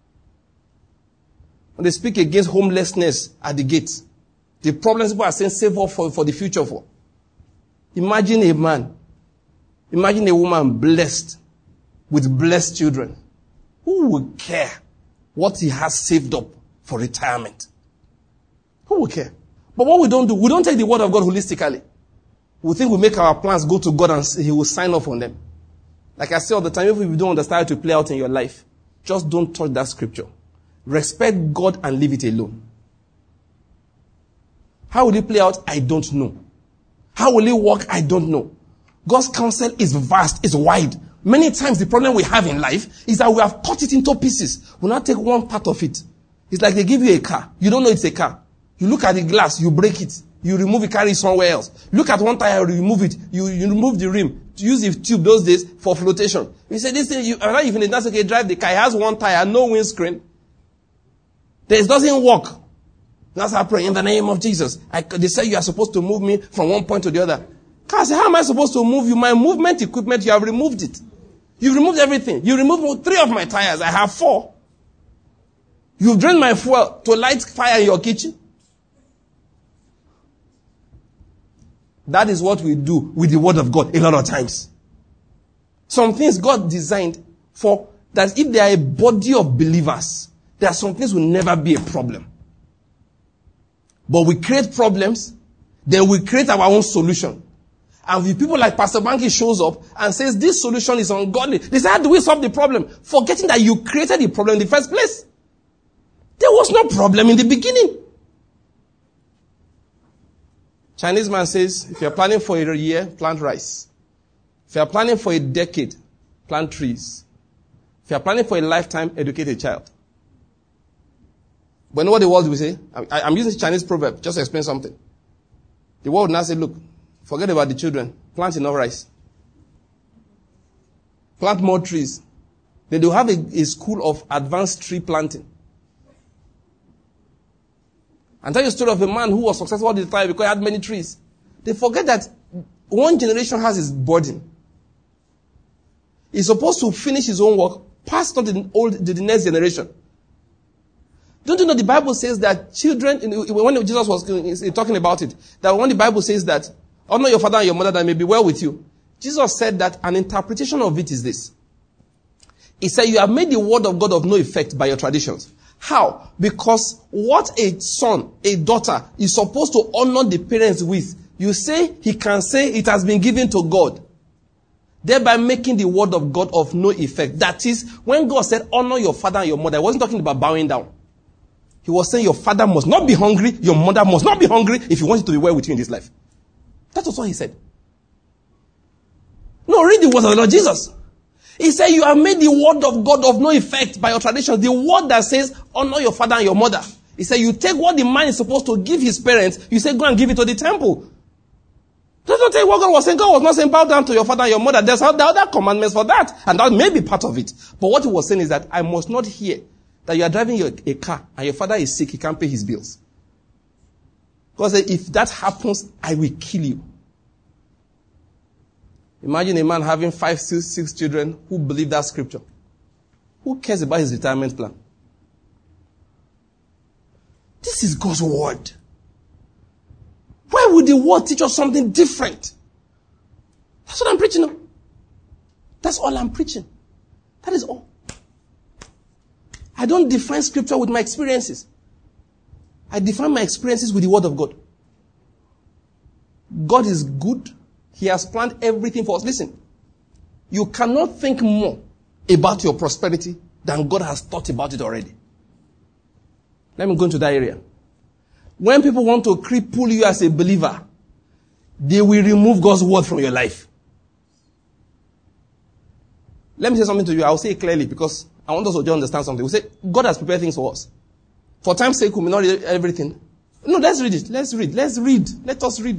when they speak against homelessness at the gates, the problems people are saying save up for, for the future for. Imagine a man, imagine a woman blessed with blessed children. Who would care what he has saved up for retirement? Who would care? But what we don't do, we don't take the word of God holistically. We think we make our plans go to God and he will sign off on them. Like I say all the time, if you don't understand how to play out in your life, just don't touch that scripture. Respect God and leave it alone. How will it play out? I don't know. How will it work? I don't know. God's counsel is vast, is wide. Many times the problem we have in life is that we have cut it into pieces. We now take one part of it. It's like they give you a car. You don't know it's a car. You look at the glass, you break it. You remove it, carry it somewhere else. Look at one tire, you remove it. You, you remove the rim. Use the tube those days for flotation. You say this thing, you, even if that's okay, drive the car. It has one tire, no windscreen. This doesn't work. That's how I pray in the name of Jesus. I, they say you are supposed to move me from one point to the other. Car say, how am I supposed to move you? My movement equipment, you have removed it. You've removed everything. You removed three of my tires. I have four. You've drained my fuel to light fire in your kitchen. That is what we do with the word of God a lot of times. Some things God designed for that if they are a body of believers, there are some things will never be a problem. But we create problems, then we create our own solution. And with people like Pastor Banky shows up and says this solution is ungodly. They say, how do we solve the problem? Forgetting that you created the problem in the first place. There was no problem in the beginning. Chinese man says, if you're planning for a year, plant rice. If you're planning for a decade, plant trees. If you're planning for a lifetime, educate a child. But you know what the world will say? I, I'm using Chinese proverb just to explain something. The world now say, look, forget about the children. Plant enough rice. Plant more trees. Then they'll have a, a school of advanced tree planting. And tell you a story of a man who was successful all the time because he had many trees. They forget that one generation has his burden. He's supposed to finish his own work, pass on to the, old, to the next generation. Don't you know the Bible says that children, when Jesus was talking about it, that when the Bible says that, honor your father and your mother that may be well with you, Jesus said that an interpretation of it is this. He said, you have made the word of God of no effect by your traditions. How? Because what a son, a daughter is supposed to honor the parents with, you say, he can say it has been given to God. Thereby making the word of God of no effect. That is, when God said, honor your father and your mother, he wasn't talking about bowing down. He was saying your father must not be hungry, your mother must not be hungry if you want it to be well with you in this life. That was what he said. No, read the words of the Lord Jesus. He said, you have made the word of God of no effect by your traditions. The word that says, honor your father and your mother. He said, you take what the man is supposed to give his parents, you say, go and give it to the temple. That's not what God was saying. God was not saying, bow down to your father and your mother. There's other commandments for that. And that may be part of it. But what he was saying is that I must not hear that you are driving your, a car and your father is sick, he can't pay his bills. God said, if that happens, I will kill you. Imagine a man having five, six, six children who believe that scripture. Who cares about his retirement plan? This is God's word. Why would the word teach us something different? That's what I'm preaching on. That's all I'm preaching. That is all. I don't define scripture with my experiences. I define my experiences with the word of God. God is good. He has planned everything for us. Listen, you cannot think more about your prosperity than God has thought about it already. Let me go into that area. When people want to cripple you as a believer, they will remove God's word from your life. Let me say something to you. I will say it clearly because I want us to understand something. We say, God has prepared things for us. For time's sake, we may not read everything. No, let's read it. Let's read. Let's read. Let us read.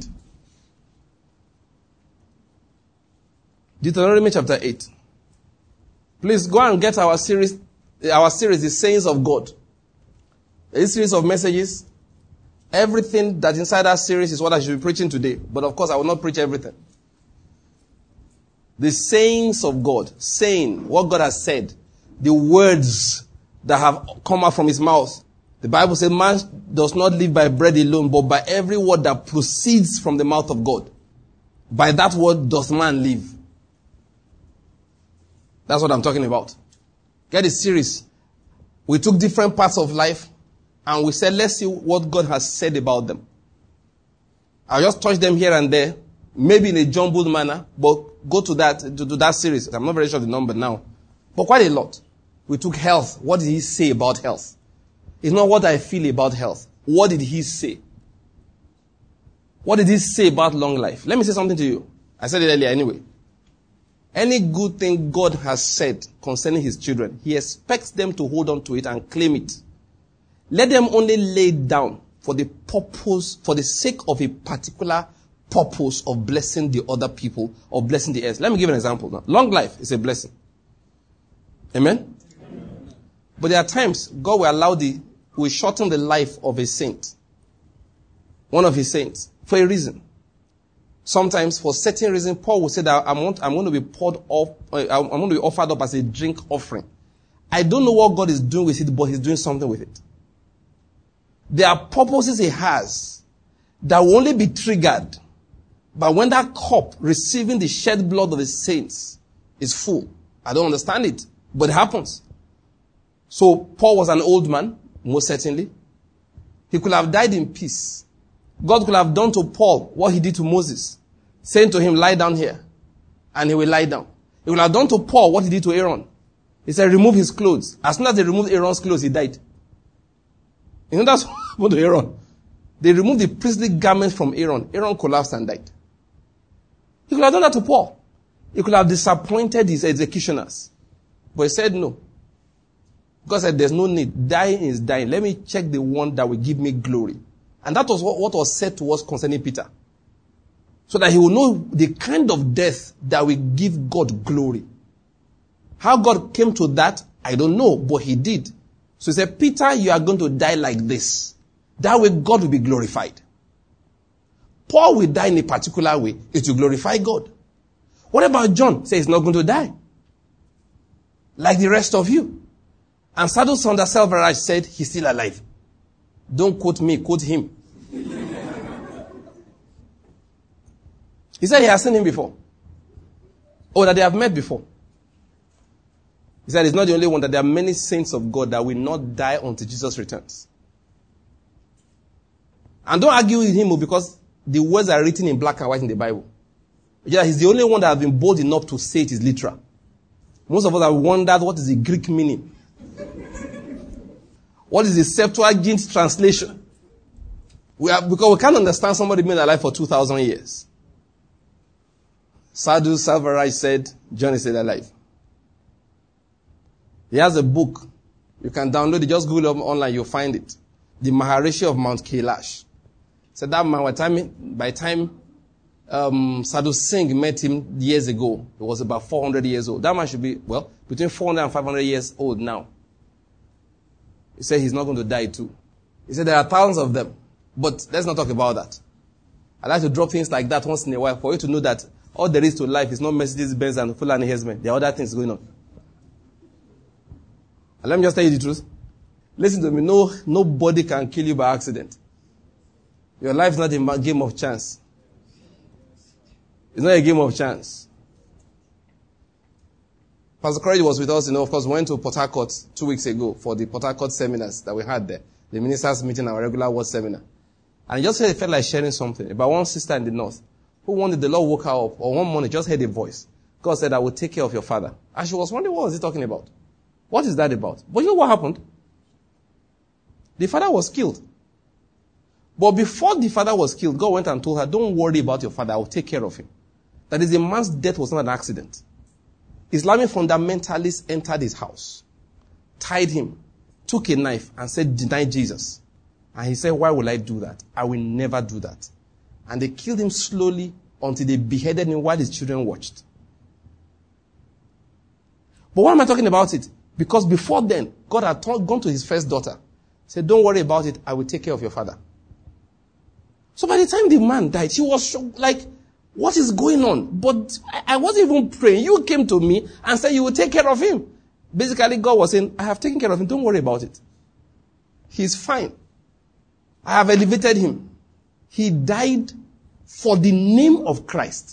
Deuteronomy chapter eight. Please go and get our series, our series, The Sayings of God. A series of messages. Everything that's inside that series is what I should be preaching today. But of course, I will not preach everything. The sayings of God. Saying what God has said. The words that have come out from his mouth. The Bible says man does not live by bread alone, but by every word that proceeds from the mouth of God. By that word does man live. That's what I'm talking about. Get a series. We took different parts of life and we said, let's see what God has said about them. I'll just touch them here and there, maybe in a jumbled manner, but go to that, to, to that series. I'm not very sure of the number now, but quite a lot. We took health. What did he say about health? It's not what I feel about health. What did he say? What did he say about long life? Let me say something to you. I said it earlier anyway. Any good thing God has said concerning his children, he expects them to hold on to it and claim it. Let them only lay it down for the purpose, for the sake of a particular purpose of blessing the other people or blessing the earth. Let me give an example now. Long life is a blessing. Amen? Amen. But there are times God will allow the, will shorten the life of a saint. One of his saints. For a reason. Sometimes, for certain reason, Paul will say that I'm, I'm going to be poured off, I'm going to be offered up as a drink offering. I don't know what God is doing with it, but he's doing something with it. There are purposes he has that will only be triggered by when that cup receiving the shed blood of the saints is full. I don't understand it, but it happens. So, Paul was an old man, most certainly. He could have died in peace. God could have done to Paul what he did to Moses, saying to him, lie down here, and he will lie down. He would have done to Paul what he did to Aaron. He said, remove his clothes. As soon as they removed Aaron's clothes, he died. You know that's what happened to Aaron. They removed the priestly garment from Aaron. Aaron collapsed and died. He could have done that to Paul. He could have disappointed his executioners. But he said no. God said, there's no need. Dying is dying. Let me check the one that will give me glory. And that was what, what was said to us concerning Peter. So that he will know the kind of death that will give God glory. How God came to that, I don't know, but he did. So he said, Peter, you are going to die like this. That way God will be glorified. Paul will die in a particular way. It will glorify God. What about John? Say he's not going to die. Like the rest of you. And Sadhu Sundar Selvaraj said he's still alive. Don't quote me, quote him. He said he has seen him before. Or that they have met before. He said he's not the only one, that there are many saints of God that will not die until Jesus returns. And don't argue with him because the words are written in black and white in the Bible. Yeah, he's the only one that has been bold enough to say it is literal. Most of us have wondered what is the Greek meaning. What is the Septuagint translation? We are, because we can't understand somebody being alive for two thousand years. Sadhu Selvaraj said, John is still alive. He has a book. You can download it. Just Google it online. You'll find it. The Maharishi of Mount Kailash. Said that man, by the time, by the time um, Sadhu Singh met him years ago, he was about four hundred years old. That man should be, well, between four hundred and five hundred years old now. He said he's not going to die too. He said there are thousands of them. But let's not talk about that. I like to drop things like that once in a while for you to know that all there is to life is not Mercedes Benz and Fulani Hesman. There are other things going on. And let me just tell you the truth. Listen to me. No, nobody can kill you by accident. Your life is not a game of chance. It's not a game of chance. Pastor Courage was with us, you know, of course, we went to Port Harcourt two weeks ago for the Port Harcourt seminars that we had there. The ministers meeting, our regular word seminar. And I just felt, felt like sharing something about one sister in the north who wanted the Lord woke her up, or one morning just heard a voice. God said, I will take care of your father. And she was wondering, what was he talking about? What is that about? But you know what happened? The father was killed. But before the father was killed, God went and told her, don't worry about your father, I will take care of him. That is, a man's death was not an accident. Islamic fundamentalists entered his house, tied him, took a knife and said, deny Jesus. And he said, why will I do that? I will never do that. And they killed him slowly until they beheaded him while his children watched. But why am I talking about it? Because before then, God had told, gone to his first daughter. Said, don't worry about it. I will take care of your father. So by the time the man died, she was shocked, like, what is going on? But I, I wasn't even praying. You came to me and said you will take care of him. Basically, God was saying, I have taken care of him. Don't worry about it. He's fine. I have elevated him. He died for the name of Christ.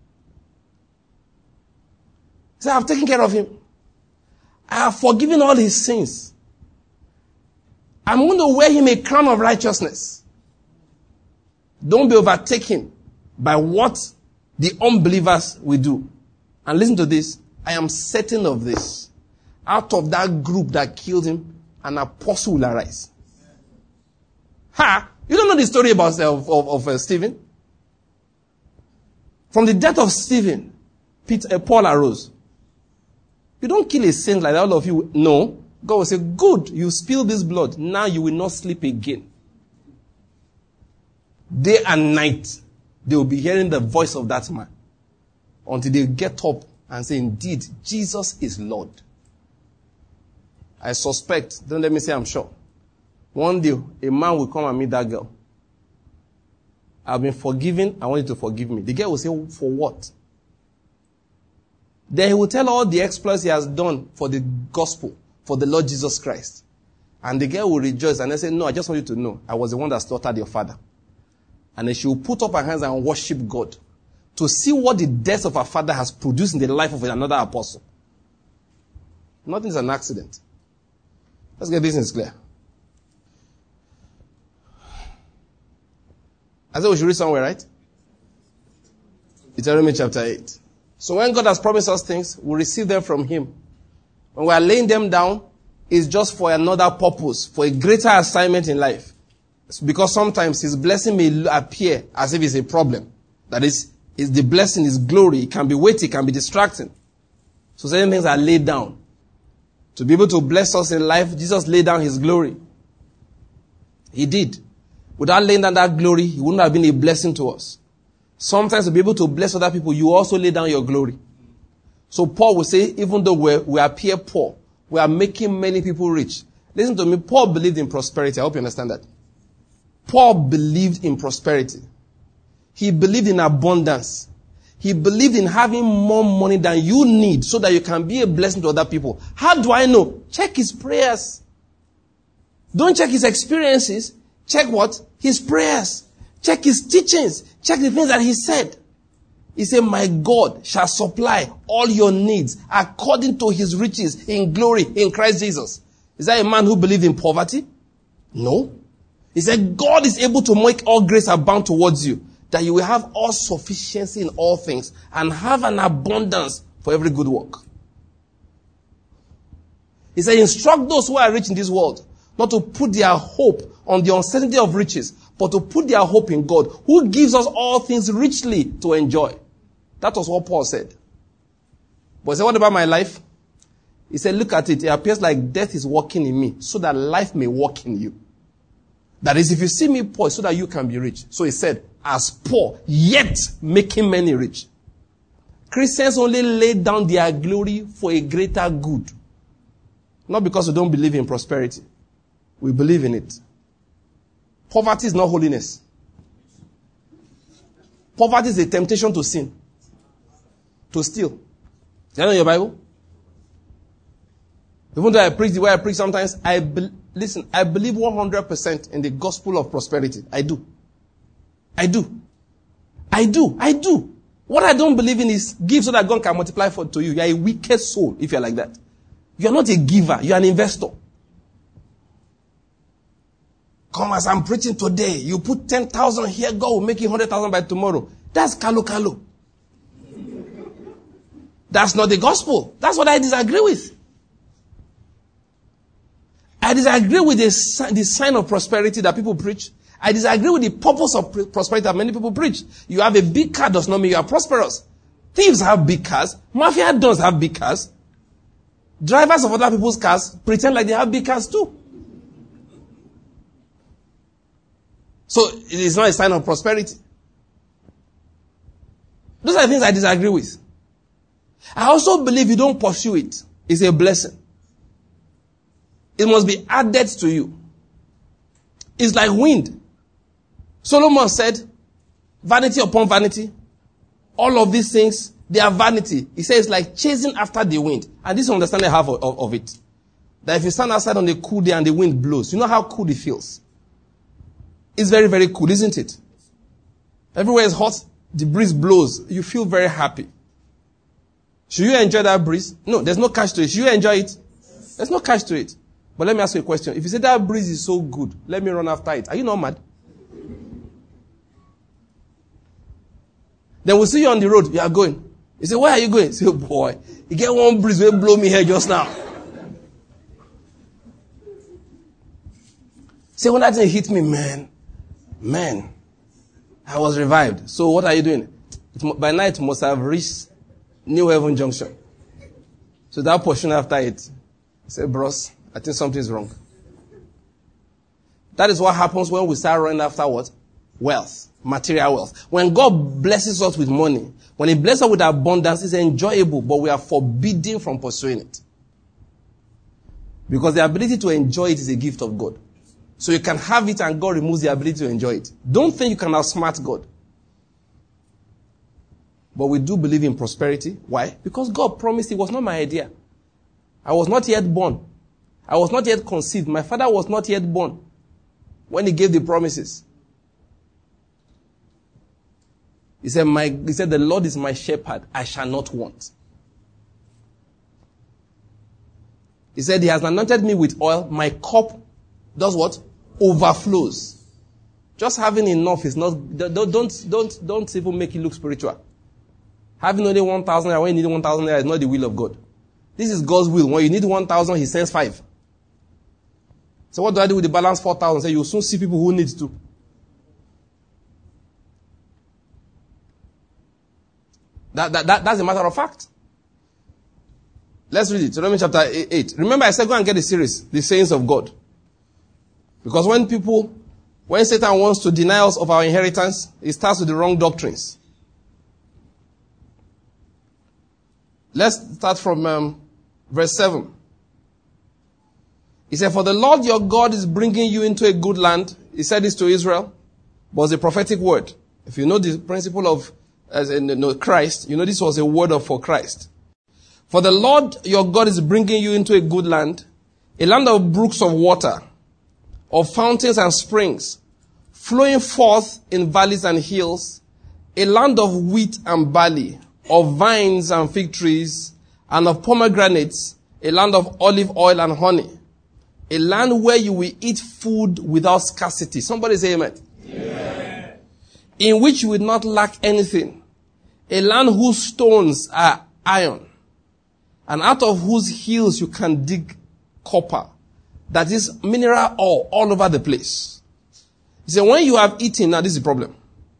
He said, I have taken care of him. I have forgiven all his sins. I'm going to wear him a crown of righteousness. Don't be overtaken by what the unbelievers will do. And listen to this. I am certain of this. Out of that group that killed him, an apostle will arise. Ha! You don't know the story about uh, of, of, of uh, Stephen? From the death of Stephen, Peter, uh, Paul arose. You don't kill a saint like that, all of you. No. God will say, good, you spilled this blood. Now you will not sleep again. Day and night, they will be hearing the voice of that man. Until they get up and say, indeed, Jesus is Lord. I suspect, don't let me say I'm sure. One day, a man will come and meet that girl. I've been forgiven, I want you to forgive me. The girl will say, for what? Then he will tell all the exploits he has done for the gospel, for the Lord Jesus Christ. And the girl will rejoice and they say, no, I just want you to know, I was the one that slaughtered your father. And then she will put up her hands and worship God to see what the death of her father has produced in the life of another apostle. Nothing is an accident. Let's get this clear. I said we should read somewhere, right? Deuteronomy chapter eight. So when God has promised us things, we receive them from him. When we are laying them down, it's just for another purpose, for a greater assignment in life. It's because sometimes his blessing may appear as if it's a problem. That is, is the blessing, is glory. It can be weighty, it can be distracting. So certain things are laid down. To be able to bless us in life, Jesus laid down his glory. He did. Without laying down that glory, he wouldn't have been a blessing to us. Sometimes to be able to bless other people, you also lay down your glory. So Paul will say, even though we're, we appear poor, we are making many people rich. Listen to me, Paul believed in prosperity. I hope you understand that. Paul believed in prosperity. He believed in abundance. He believed in having more money than you need so that you can be a blessing to other people. How do I know? Check his prayers. Don't check his experiences. Check what? His prayers. Check his teachings. Check the things that he said. He said, my God shall supply all your needs according to his riches in glory in Christ Jesus. Is that a man who believed in poverty? No. He said, God is able to make all grace abound towards you, that you will have all sufficiency in all things and have an abundance for every good work. He said, instruct those who are rich in this world not to put their hope on the uncertainty of riches, but to put their hope in God, who gives us all things richly to enjoy. That was what Paul said. But he said, what about my life? He said, look at it. It appears like death is working in me so that life may work in you. That is, if you see me poor, so that you can be rich. So he said, as poor, yet making many rich. Christians only lay down their glory for a greater good. Not because we don't believe in prosperity. We believe in it. Poverty is not holiness. Poverty is a temptation to sin. To steal. Do you know your Bible? Even though I preach the way I preach sometimes, I be- listen, I believe one hundred percent in the gospel of prosperity. I do. I do. I do. I do. What I don't believe in is give so that God can multiply for to you. You are a wicked soul if you're like that. You are not a giver. You are an investor. Come as I'm preaching today, you put ten thousand here, God will make you one hundred thousand by tomorrow. That's kalu kalu. That's not the gospel. That's what I disagree with. I disagree with the, the sign of prosperity that people preach. I disagree with the purpose of prosperity that many people preach. You have a big car does not mean you are prosperous. Thieves have big cars. Mafia dons have big cars. Drivers of other people's cars pretend like they have big cars too. So it is not a sign of prosperity. Those are the things I disagree with. I also believe you don't pursue it. It's a blessing. It must be added to you. It's like wind. Solomon said, vanity upon vanity. All of these things, they are vanity. He says it's like chasing after the wind. And this is understanding I have of, of, of it. That if you stand outside on a cool day and the wind blows, you know how cool it feels. It's very, very cool, isn't it? Everywhere is hot. The breeze blows. You feel very happy. Should you enjoy that breeze? No, there's no catch to it. Should you enjoy it? There's no catch to it. But let me ask you a question. If you say that breeze is so good, let me run after it. Are you not mad? Then we'll see you on the road. You are going. You say, where are you going? You say, oh boy, you get one breeze will blow me here just now. Say, when that thing hit me, man, man, I was revived. So what are you doing? It, by night, it must have reached New Haven Junction. So that portion after it, say, bros, I think something's wrong. That is what happens when we start running after what? Wealth. Material wealth. When God blesses us with money, when He blesses us with abundance, it's enjoyable, but we are forbidden from pursuing it. Because the ability to enjoy it is a gift of God. So you can have it and God removes the ability to enjoy it. Don't think you can outsmart God. But we do believe in prosperity. Why? Because God promised. It was not my idea. I was not yet born. I was not yet conceived. My father was not yet born when He gave the promises. He said, my, he said, the Lord is my shepherd. I shall not want. He said, He has anointed me with oil. My cup does what? Overflows. Just having enough is not, don't, don't, don't, don't even make it look spiritual. Having only one thousand naira when you need one thousand naira is not the will of God. This is God's will. When you need one thousand, He sends five. So what do I do with the balance four thousand? Say, you'll soon see people who need to. That, that, that, that's a matter of fact. Let's read it. Deuteronomy chapter eight. Remember I said go and get the series, The Sayings of God. Because when people, when Satan wants to deny us of our inheritance, he starts with the wrong doctrines. Let's start from um, verse seven. He said, for the Lord your God is bringing you into a good land. He said this to Israel, but it's a prophetic word. If you know the principle of as in you know, Christ, you know this was a word of for Christ. For the Lord your God is bringing you into a good land, a land of brooks of water, of fountains and springs, flowing forth in valleys and hills, a land of wheat and barley, of vines and fig trees, and of pomegranates, a land of olive oil and honey, a land where you will eat food without scarcity. Somebody say amen. Amen. In which you will not lack anything, a land whose stones are iron, and out of whose hills you can dig copper. That is mineral ore all over the place. He said, when you have eaten, now this is the problem.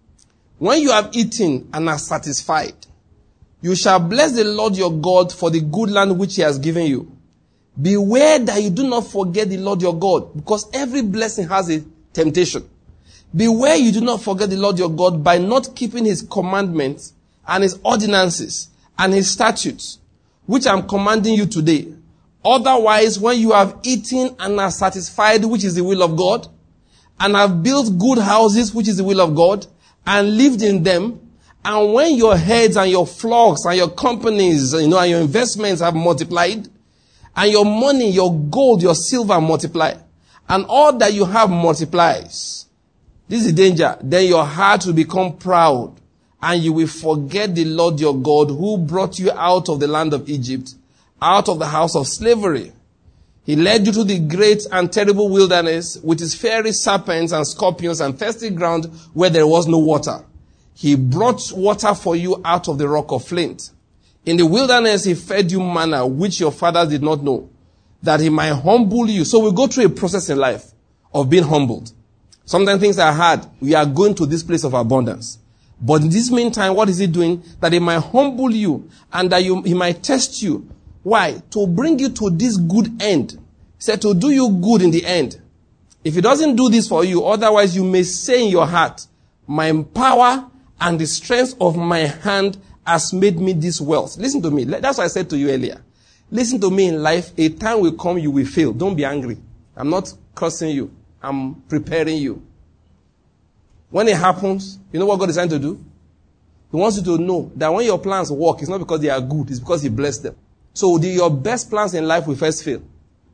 When you have eaten and are satisfied, you shall bless the Lord your God for the good land which he has given you. Beware that you do not forget the Lord your God, because every blessing has a temptation. Beware you do not forget the Lord your God by not keeping his commandments and his ordinances and his statutes, which I'm commanding you today. Otherwise, when you have eaten and are satisfied, which is the will of God, and have built good houses, which is the will of God, and lived in them, and when your herds and your flocks and your companies, you know, and your investments have multiplied, and your money, your gold, your silver multiply, and all that you have multiplies, this is the danger. Then your heart will become proud, and you will forget the Lord your God who brought you out of the land of Egypt, out of the house of slavery. He led you to the great and terrible wilderness with its fiery serpents and scorpions and thirsty ground where there was no water. He brought water for you out of the rock of flint. In the wilderness he fed you manna which your fathers did not know, that he might humble you. So we go through a process in life of being humbled. Sometimes things are hard. We are going to this place of abundance. But in this meantime, what is he doing? That he might humble you and that you, he might test you. Why? To bring you to this good end. He said to do you good in the end. If he doesn't do this for you, otherwise you may say in your heart, my power and the strength of my hand has made me this wealth. Listen to me. That's what I said to you earlier. Listen to me in life. A time will come you will fail. Don't be angry. I'm not cursing you. I'm preparing you. When it happens, you know what God is trying to do? He wants you to know that when your plans work, it's not because they are good. It's because he blessed them. So the, your best plans in life will first fail.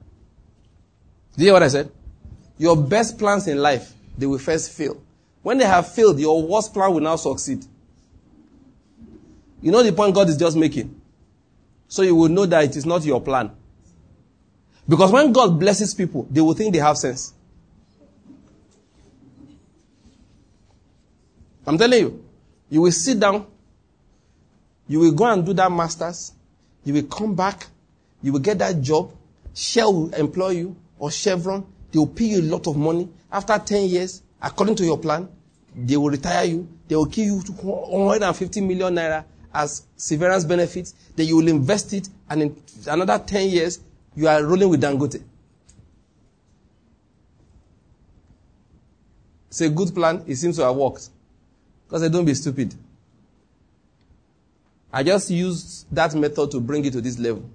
Do you hear what I said? Your best plans in life, they will first fail. When they have failed, your worst plan will now succeed. You know the point God is just making? So you will know that it is not your plan. Because when God blesses people, they will think they have sense. I'm telling you, you will sit down, you will go and do that master's, you will come back, you will get that job, Shell will employ you, or Chevron, they will pay you a lot of money. After ten years, according to your plan, they will retire you, they will give you one hundred fifty million naira as severance benefits, then you will invest it, and in another ten years, you are rolling with Dangote. It's a good plan, it seems to have worked. Because I don't be stupid. I just used that method to bring it to this level.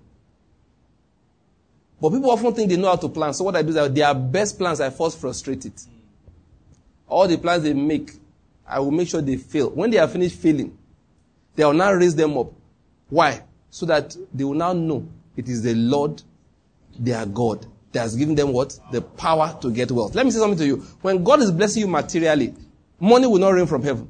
But people often think they know how to plan. So what I do is that their best plans, I first frustrate it. All the plans they make, I will make sure they fail. When they are finished failing, they will now raise them up. Why? So that they will now know it is the Lord, their God, that has given them what? The power to get wealth. Let me say something to you. When God is blessing you materially, money will not rain from heaven.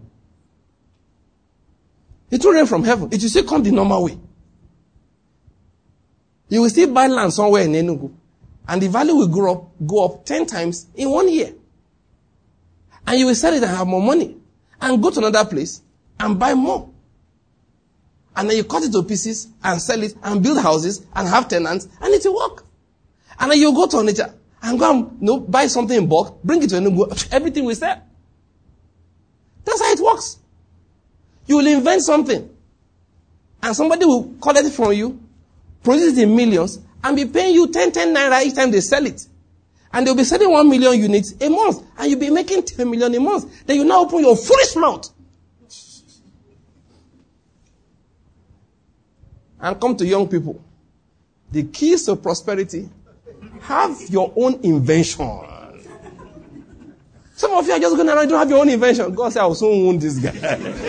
It will rain from heaven. It will still come the normal way. You will still buy land somewhere in Enugu. And the value will grow up, go up ten times in one year. And you will sell it and have more money. And go to another place and buy more. And then you cut it to pieces and sell it and build houses and have tenants and it will work. And then you go to Onitsha and go and you know, buy something in bulk, bring it to Enugu, everything will sell. That's how it works. You will invent something. And somebody will collect it from you, produce it in millions, and be paying you ten, ten naira each time they sell it. And they'll be selling one million units a month. And you'll be making ten million a month. Then you now open your foolish mouth. And come to young people. The keys to prosperity Have your own invention. Some of you are just going around, don't have your own invention. God said, I will soon wound this guy.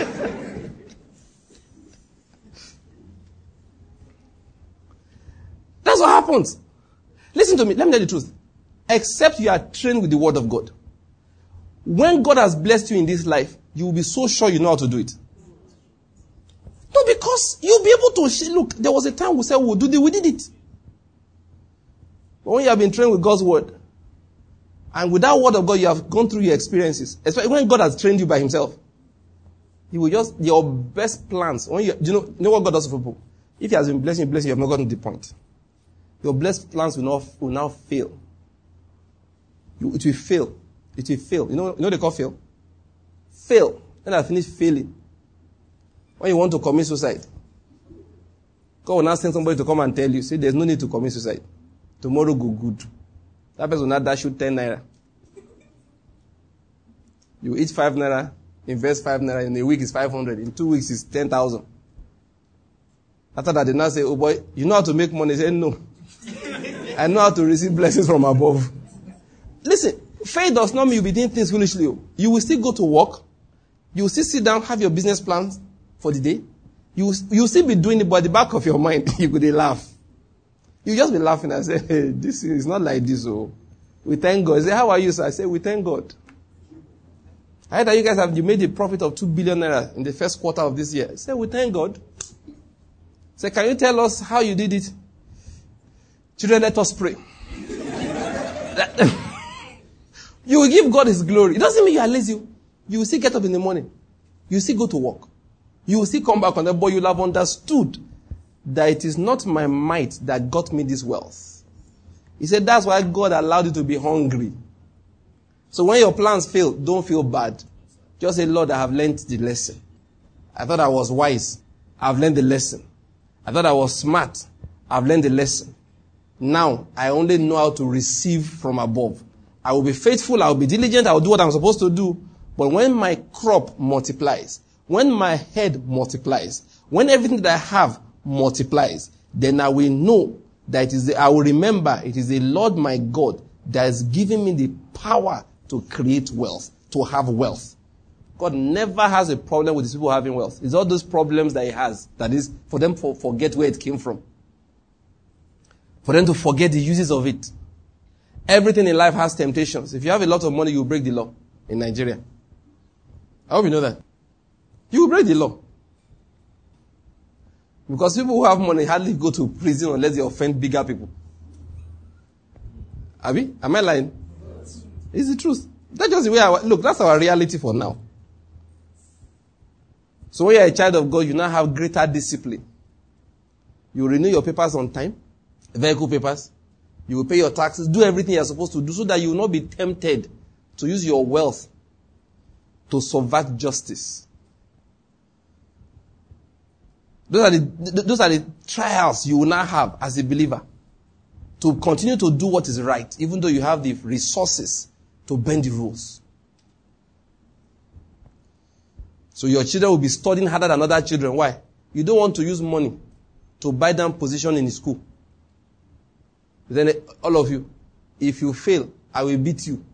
That's what happens. Listen to me. Let me tell you the truth. Except you are trained with the word of God. When God has blessed you in this life, you will be so sure you know how to do it. No, because you'll be able to, look, there was a time we said we'll do it, we did it. But when you have been trained with God's word, and with that word of God, you have gone through your experiences, especially when God has trained you by himself, he will just, your best plans, when you, you know, you know what God does for people? If he has been blessing you, blessing you, you have not gotten to the point. Your blessed plans will not, will now fail. You, it will fail. It will fail. You know, you know what they call fail? Fail. Then I finish failing. When you want to commit suicide, God will now send somebody to come and tell you, say, there's no need to commit suicide. Tomorrow go good. That person will not dash you ten naira. You eat five naira, invest five naira, in a week is five hundred, in two weeks is ten thousand. After that, they now say, oh boy, you know how to make money? Say, no. I know how to receive blessings from above. Listen, faith does not mean you'll be doing things foolishly. You will still go to work. You will still sit down, have your business plans for the day. You will, you will still be doing it, but at the back of your mind, you could laugh. You just be laughing and say, hey, this is not like this. Oh, we thank God. Say, how are you, sir? I say, we thank God. I heard that you guys have, you made a profit of two billion naira in the first quarter of this year. I say, we thank God. Say, can you tell us how you did it? Children, let us pray. You will give God his glory. It doesn't mean you are lazy. You will still get up in the morning. You will still go to work. You will still come back on the boy. You will have understood that it is not my might that got me this wealth. He said that's why God allowed you to be hungry. So when your plans fail, don't feel bad. Just say, Lord, I have learned the lesson. I thought I was wise. I've learned the lesson. I thought I was smart. I've learned the lesson. Now, I only know how to receive from above. I will be faithful. I will be diligent. I will do what I'm supposed to do. But when my crop multiplies, when my head multiplies, when everything that I have multiplies, then I will know that it is the, I will remember it is the Lord my God that has given me the power to create wealth, to have wealth. God never has a problem with his people having wealth. It's all those problems that he has, that is for them to forget where it came from. For them to forget the uses of it. Everything in life has temptations. If you have a lot of money, you break the law in Nigeria. I hope you know that. You will break the law. Because people who have money hardly go to prison unless they offend bigger people. Abi? Am I lying? It's the truth. That's just the way I, look, that's our reality for now. So when you're a child of God, you now have greater discipline. You renew your papers on time, vehicle papers. You will pay your taxes, do everything you're supposed to do so that you will not be tempted to use your wealth to subvert justice. Those are the, those are the trials you will now have as a believer. To continue to do what is right, even though you have the resources to bend the rules. So your children will be studying harder than other children. Why? You don't want to use money to buy them position in the school. Then all of you, if you fail, I will beat you.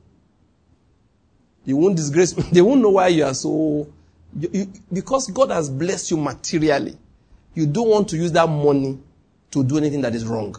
You won't disgrace me. They won't know why you are so... You, you, because God has blessed you materially, you don't want to use that money to do anything that is wrong.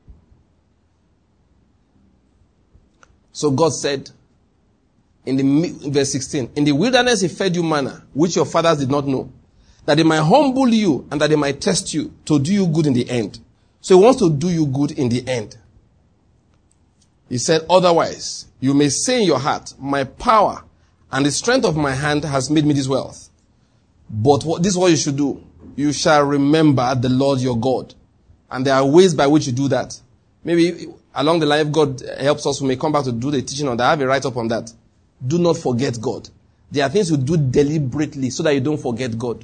So God said, in the in verse sixteen, in the wilderness he fed you manna, which your fathers did not know, that they might humble you and that they might test you to do you good in the end. So he wants to do you good in the end. He said, otherwise, you may say in your heart, my power and the strength of my hand has made me this wealth. But what, this is what you should do. You shall remember the Lord your God. And there are ways by which you do that. Maybe along the line, if God helps us, we may come back to do the teaching on that. I have a write-up on that. Do not forget God. There are things you do deliberately so that you don't forget God.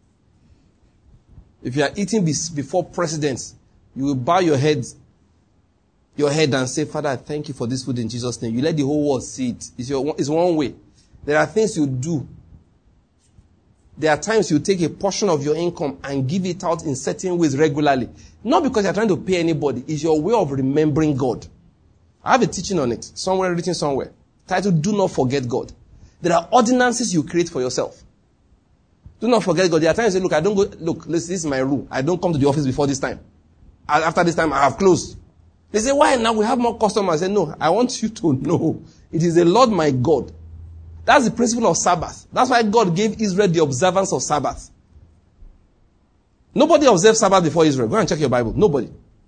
If you are eating before presidents, you will bow your head, your head and say, Father, I thank you for this food in Jesus' name. You let the whole world see it. It's, your, it's one way. There are things you do There are times you take a portion of your income and give it out in certain ways regularly. Not because you're trying to pay anybody. It's your way of remembering God. I have a teaching on it, somewhere written somewhere. Titled, Do Not Forget God. There are ordinances you create for yourself. Do not forget God. There are times you say, look, I don't go, look, this is my rule. I don't come to the office before this time. After this time, I have closed. They say, why now we have more customers? I say, no, I want you to know. It is the Lord my God. That's the principle of Sabbath. That's why God gave Israel the observance of Sabbath. Nobody observed Sabbath before Israel. Go and check your Bible. Nobody.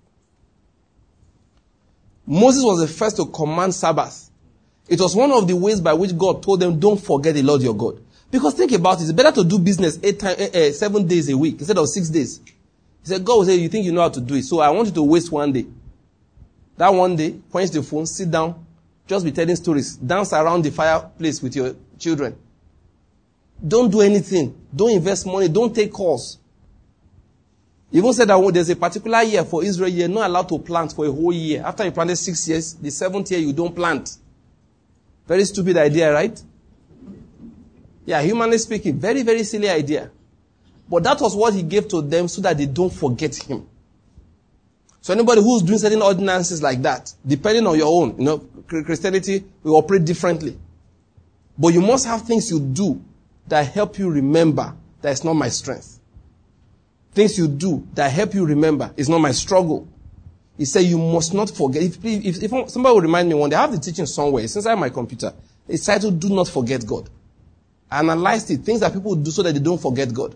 Moses was the first to command Sabbath. It was one of the ways by which God told them, don't forget the Lord your God. Because think about it. It's better to do business eight time, eh, eh, seven days a week instead of six days. He said, God will say, you think you know how to do it. So I want you to waste one day. That one day, quench the phone, sit down, just be telling stories. Dance around the fireplace with your children. Don't do anything. Don't invest money. Don't take calls. He even said that there's a particular year for Israel, you're not allowed to plant for a whole year. After you planted six years, the seventh year you don't plant. Very stupid idea, right? Yeah, humanly speaking, very, very silly idea. But that was what he gave to them so that they don't forget him. So anybody who's doing certain ordinances like that, depending on your own, you know, Christianity will operate differently. But you must have things you do that help you remember that it's not my strength. Things you do that help you remember it's not my struggle. He said you must not forget. If, if, if somebody will remind me one day, I have the teaching somewhere. It's inside my computer. It's titled, Do Not Forget God. I analyzed it. Things that people do so that they don't forget God.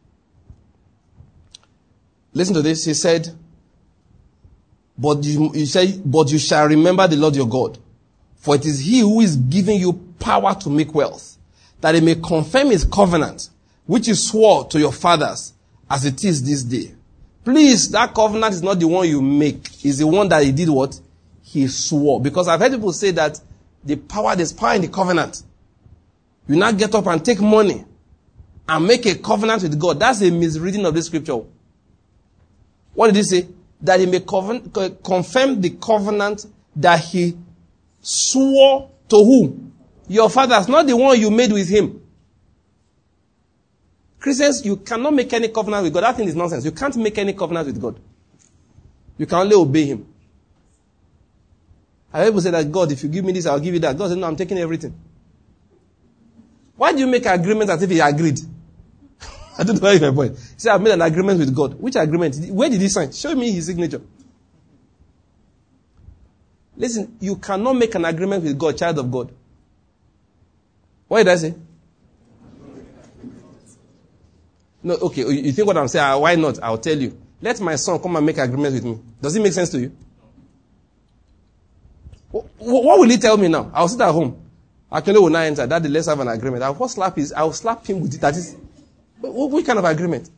Listen to this. He said, but you, you say, but you shall remember the Lord your God. For it is he who is giving you power to make wealth, that he may confirm his covenant, which he swore to your fathers, as it is this day. Please, that covenant is not the one you make. It's the one that he did what? He swore. Because I've heard people say that the power, there's power in the covenant. You now get up and take money and make a covenant with God. That's a misreading of the scripture. What did he say? That he may coven- confirm the covenant that he swore to whom? Your fathers, not the one you made with him. Christians, you cannot make any covenant with God. That thing is nonsense. You can't make any covenant with God. You can only obey him. I heard people say that, God, if you give me this, I'll give you that. God said, no, I'm taking everything. Why do you make agreements as if he agreed? I don't know why my point. He said, I've made an agreement with God. Which agreement? Where did he sign? Show me his signature. Listen, you cannot make an agreement with God, child of God. What did I say? No, okay, you think what I'm saying? Uh, why not? I'll tell you. Let my son come and make agreement with me. Does it make sense to you? What, what will he tell me now? I'll sit at home. Actually, will not enter. Daddy, let's have an agreement. I'll first slap his, I'll slap him with it. That is, what kind of agreement?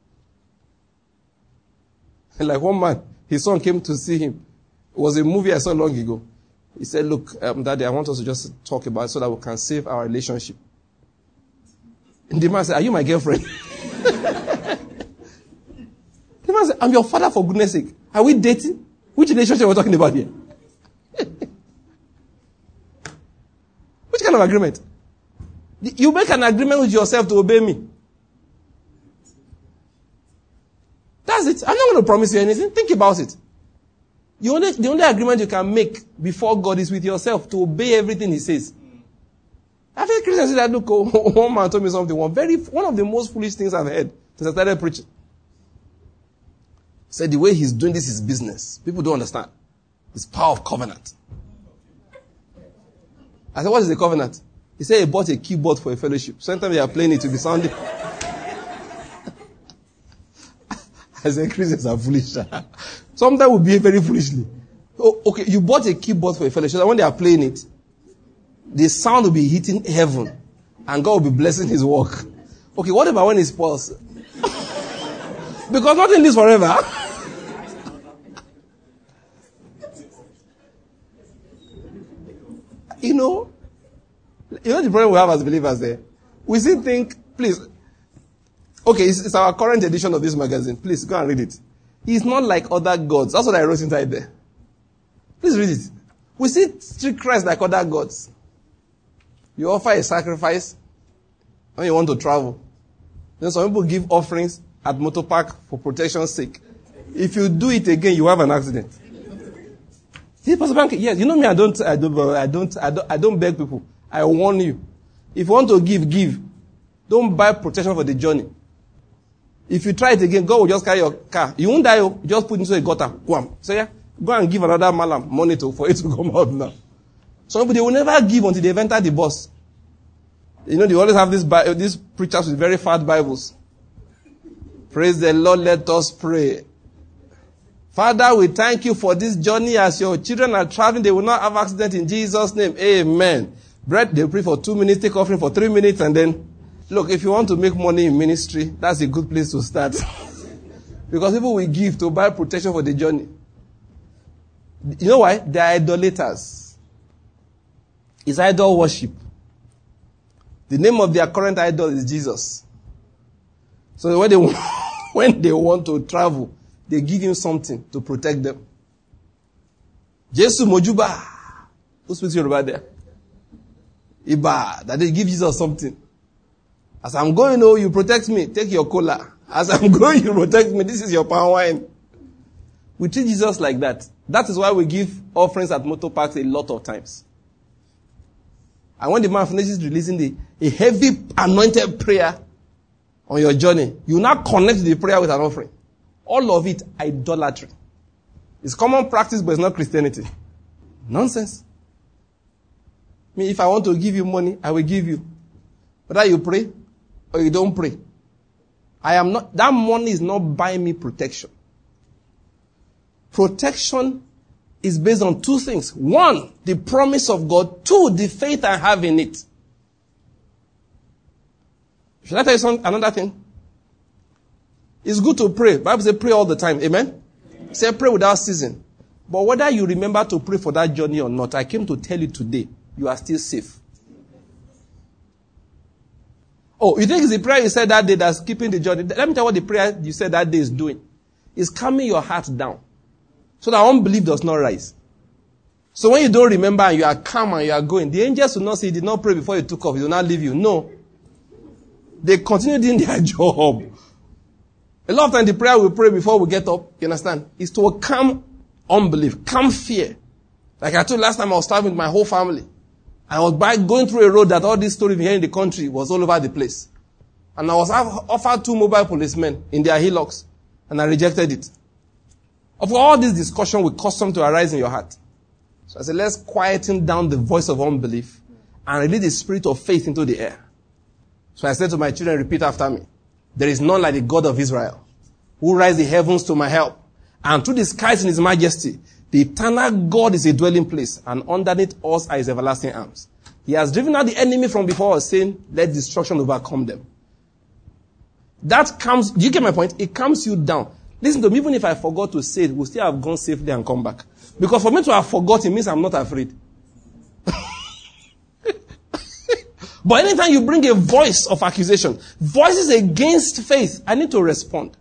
Like one man, his son came to see him. It was a movie I saw long ago. He said, look, um, Daddy, I want us to just talk about it so that we can save our relationship. And the man said, are you my girlfriend? The man said, I'm your father for goodness sake. Are we dating? Which relationship are we talking about here? Which kind of agreement? You make an agreement with yourself to obey me. That's it. I'm not going to promise you anything. Think about it. You only, the only agreement you can make before God is with yourself to obey everything he says. I think Christians say that, look, one man told me something, one very, one of the most foolish things I've heard since I started preaching. He said the way he's doing this is business. People don't understand. It's power of covenant. I said, what is the covenant? He said he bought a keyboard for a fellowship. Sometimes they are playing it to be sounding. I said, Christians are foolish. Sometimes we behave very foolishly. Oh, okay, you bought a keyboard for a fellowship. And when they are playing it, the sound will be hitting heaven. And God will be blessing his work. Okay, what about when it spoils? Because nothing lives forever. You know, you know the problem we have as believers there? We still think, please, okay, it's, it's our current edition of this magazine. Please, go and read it. He's not like other gods. That's what I wrote inside there. Please read it. We see treat Christ like other gods. You offer a sacrifice when you want to travel. Then some people give offerings at motor park for protection's sake. If you do it again, you have an accident. See, Pastor Bank, yes, you know me, I don't, I don't, I don't, I don't, I don't beg people. I warn you. If you want to give, give. Don't buy protection for the journey. If you try it again, God will just carry your car. You won't die, you just put it into a gutter. Go on. So yeah, go and give another malam money to, for it to come out now. Some people, they will never give until they've entered the bus. You know, they always have this, these preachers with very fat Bibles. Praise the Lord, let us pray. Father, we thank you for this journey. As your children are traveling, they will not have accident in Jesus' name. Amen. Bread, they pray for two minutes, take offering for three minutes, and then, look, if you want to make money in ministry, that's a good place to start. Because people will give to buy protection for the journey. You know why? They are idolaters. It's idol worship. The name of their current idol is Jesus. So when they, when they want to travel, they give him something to protect them. Jesus Mojuba. Who speaks Yoruba there? Iba. That they give Jesus something. As I'm going, oh, you protect me. Take your cola. As I'm going, you protect me. This is your palm wine. We treat Jesus like that. That is why we give offerings at motor parks a lot of times. And when the man finishes releasing the, a heavy anointed prayer on your journey, you now connect the prayer with an offering. All of it idolatry. It's common practice, but it's not Christianity. Nonsense. I mean, if I want to give you money, I will give you. Whether you pray or you don't pray. I am not, that money is not buying me protection. Protection is based on two things. One, the promise of God. Two, the faith I have in it. Should I tell you some, another thing? It's good to pray. The Bible says pray all the time. Amen? Amen. Say pray without ceasing. But whether you remember to pray for that journey or not, I came to tell you today, you are still safe. Oh, you think it's the prayer you said that day that's keeping the journey? Let me tell you what the prayer you said that day is doing. It's calming your heart down. So that unbelief does not rise. So when you don't remember and you are calm and you are going, the angels will not say, you did not pray before you took off. He will not leave you. No. They continue doing their job. A lot of times the prayer we pray before we get up, you understand, is to calm unbelief, calm fear. Like I told you last time I was traveling with my whole family. I was by going through a road that all this story here in the country was all over the place. And I was offered two mobile policemen in their hillocks. And I rejected it. Of all this discussion will cause something to arise in your heart. So I said, let's quieten down the voice of unbelief and release the spirit of faith into the air. So I said to my children, repeat after me. There is none like the God of Israel, who raised the heavens to my help, and through the skies in his majesty. The eternal God is a dwelling place, and underneath us are his everlasting arms. He has driven out the enemy from before us, saying, let destruction overcome them. That comes, do you get my point? It calms you down. Listen to me, even if I forgot to say it, we'll still have gone safely and come back. Because for me to have forgotten means I'm not afraid. But anytime you bring a voice of accusation, voices against faith, I need to respond.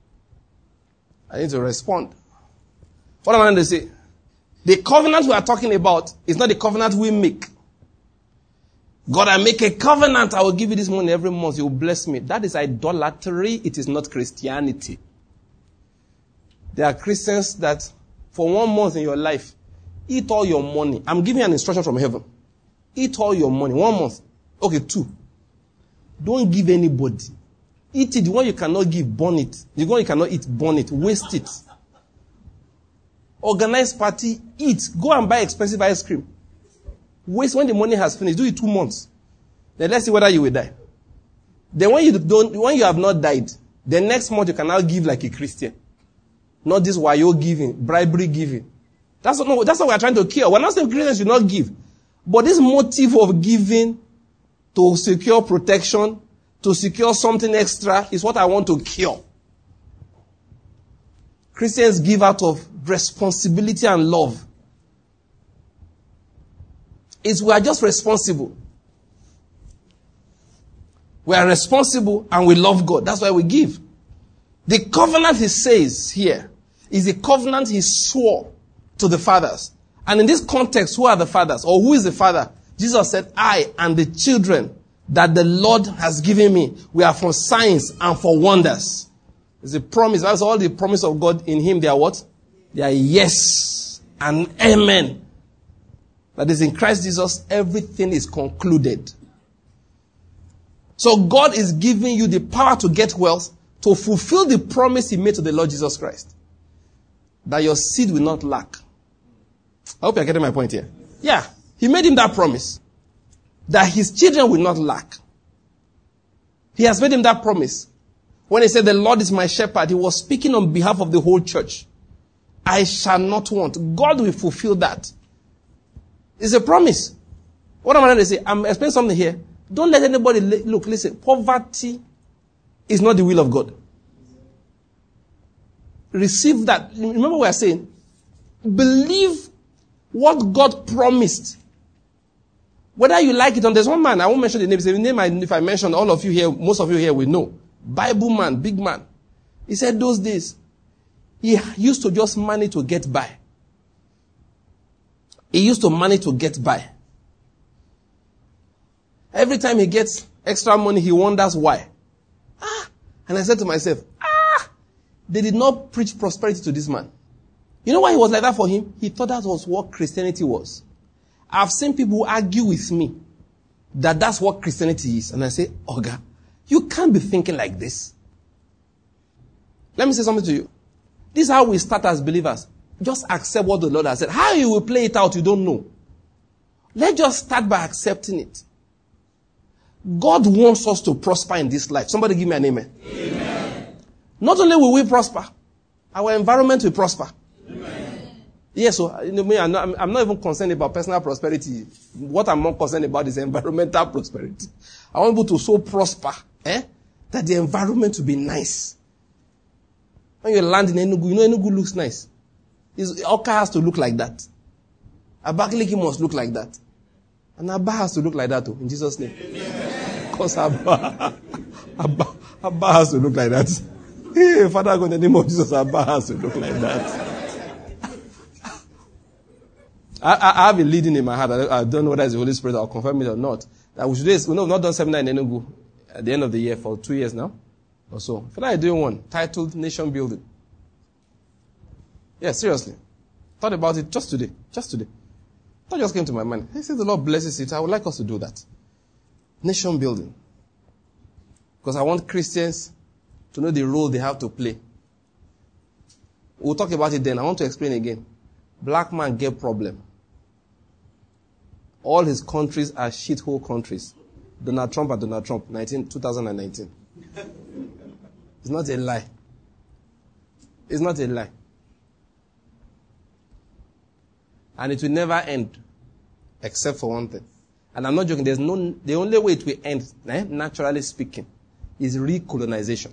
I need to respond. What am I going to say? The covenant we are talking about is not the covenant we make. God, I make a covenant, I will give you this money every month, you will bless me. That is idolatry, it is not Christianity. There are Christians that for one month in your life, eat all your money. I'm giving you an instruction from heaven. Eat all your money. One month. Okay, two. Don't give anybody. Eat it. The one you cannot give, burn it. The one you cannot eat, burn it. Waste it. Organize party, eat. Go and buy expensive ice cream. Waste when the money has finished. Do it two months. Then let's see whether you will die. Then when you don't, when you have not died, the next month you can now give like a Christian. Not this wayo giving, bribery giving. That's what, that's what we're trying to cure. We're not saying Christians should not give. But this motive of giving to secure protection, to secure something extra, is what I want to cure. Christians give out of responsibility and love. It's we are just responsible. We are responsible and we love God. That's why we give. The covenant he says here is a covenant he swore to the fathers. And in this context, who are the fathers? Or who is the father? Jesus said, I and the children that the Lord has given me. We are for signs and for wonders. It's a promise. That's all the promise of God in him. They are what? They are yes and amen. That is in Christ Jesus, everything is concluded. So God is giving you the power to get wealth to fulfill the promise he made to the Lord Jesus Christ. That your seed will not lack. I hope you're getting my point here. Yeah. He made him that promise. That his children will not lack. He has made him that promise. When he said, the Lord is my shepherd, he was speaking on behalf of the whole church. I shall not want. God will fulfill that. It's a promise. What am I trying to say? I'm explaining something here. Don't let anybody, look, listen, poverty is not the will of God. Receive that. Remember what we are saying? Believe what God promised. Whether you like it or not. There's one man, I won't mention the name. His name, if I mention, all of you here, most of you here will know. Bible man, big man. He said those days, he used to just manage to get by. He used to manage to get by. Every time he gets extra money, he wonders why. Ah, and I said to myself, ah, they did not preach prosperity to this man. You know why he was like that for him? He thought that was what Christianity was. I've seen people argue with me that that's what Christianity is. And I say, Oga, you can't be thinking like this. Let me say something to you. This is how we start as believers. Just accept what the Lord has said. How you will play it out, you don't know. Let's just start by accepting it. God wants us to prosper in this life. Somebody give me an amen. Amen. Not only will we prosper, our environment will prosper. Amen. Yes, so you know, me, I'm, not, I'm not even concerned about personal prosperity. What I'm more concerned about is environmental prosperity. I want people to so prosper eh, that the environment will be nice. When you land in Enugu, you know Enugu looks nice. Oka has to look like that. Abakaliki must look like that. And Abba has to look like that too, in Jesus' name. Because Abba, Abba, Abba has to look like that. Hey, Father, God, in the name of Jesus, Abba has to look like that. I, I, I have a leading in my heart. I, I don't know whether it's the Holy Spirit that will confirm it or not. That we should do, we know we've not done seminar in Enugu at the end of the year for two years now or so. I feel like doing one titled Nation Building. Yeah, seriously. Thought about it just today. Just today. That just came to my mind. I said the Lord blesses it. I would like us to do that. Nation building. Because I want Christians to know the role they have to play. We'll talk about it then. I want to explain again. Black man get problem. All his countries are shithole countries. Donald Trump and Donald Trump, nineteen, twenty nineteen. It's not a lie. It's not a lie. And it will never end, except for one thing. And I'm not joking. There's no, the only way it will end, eh, naturally speaking, is recolonization.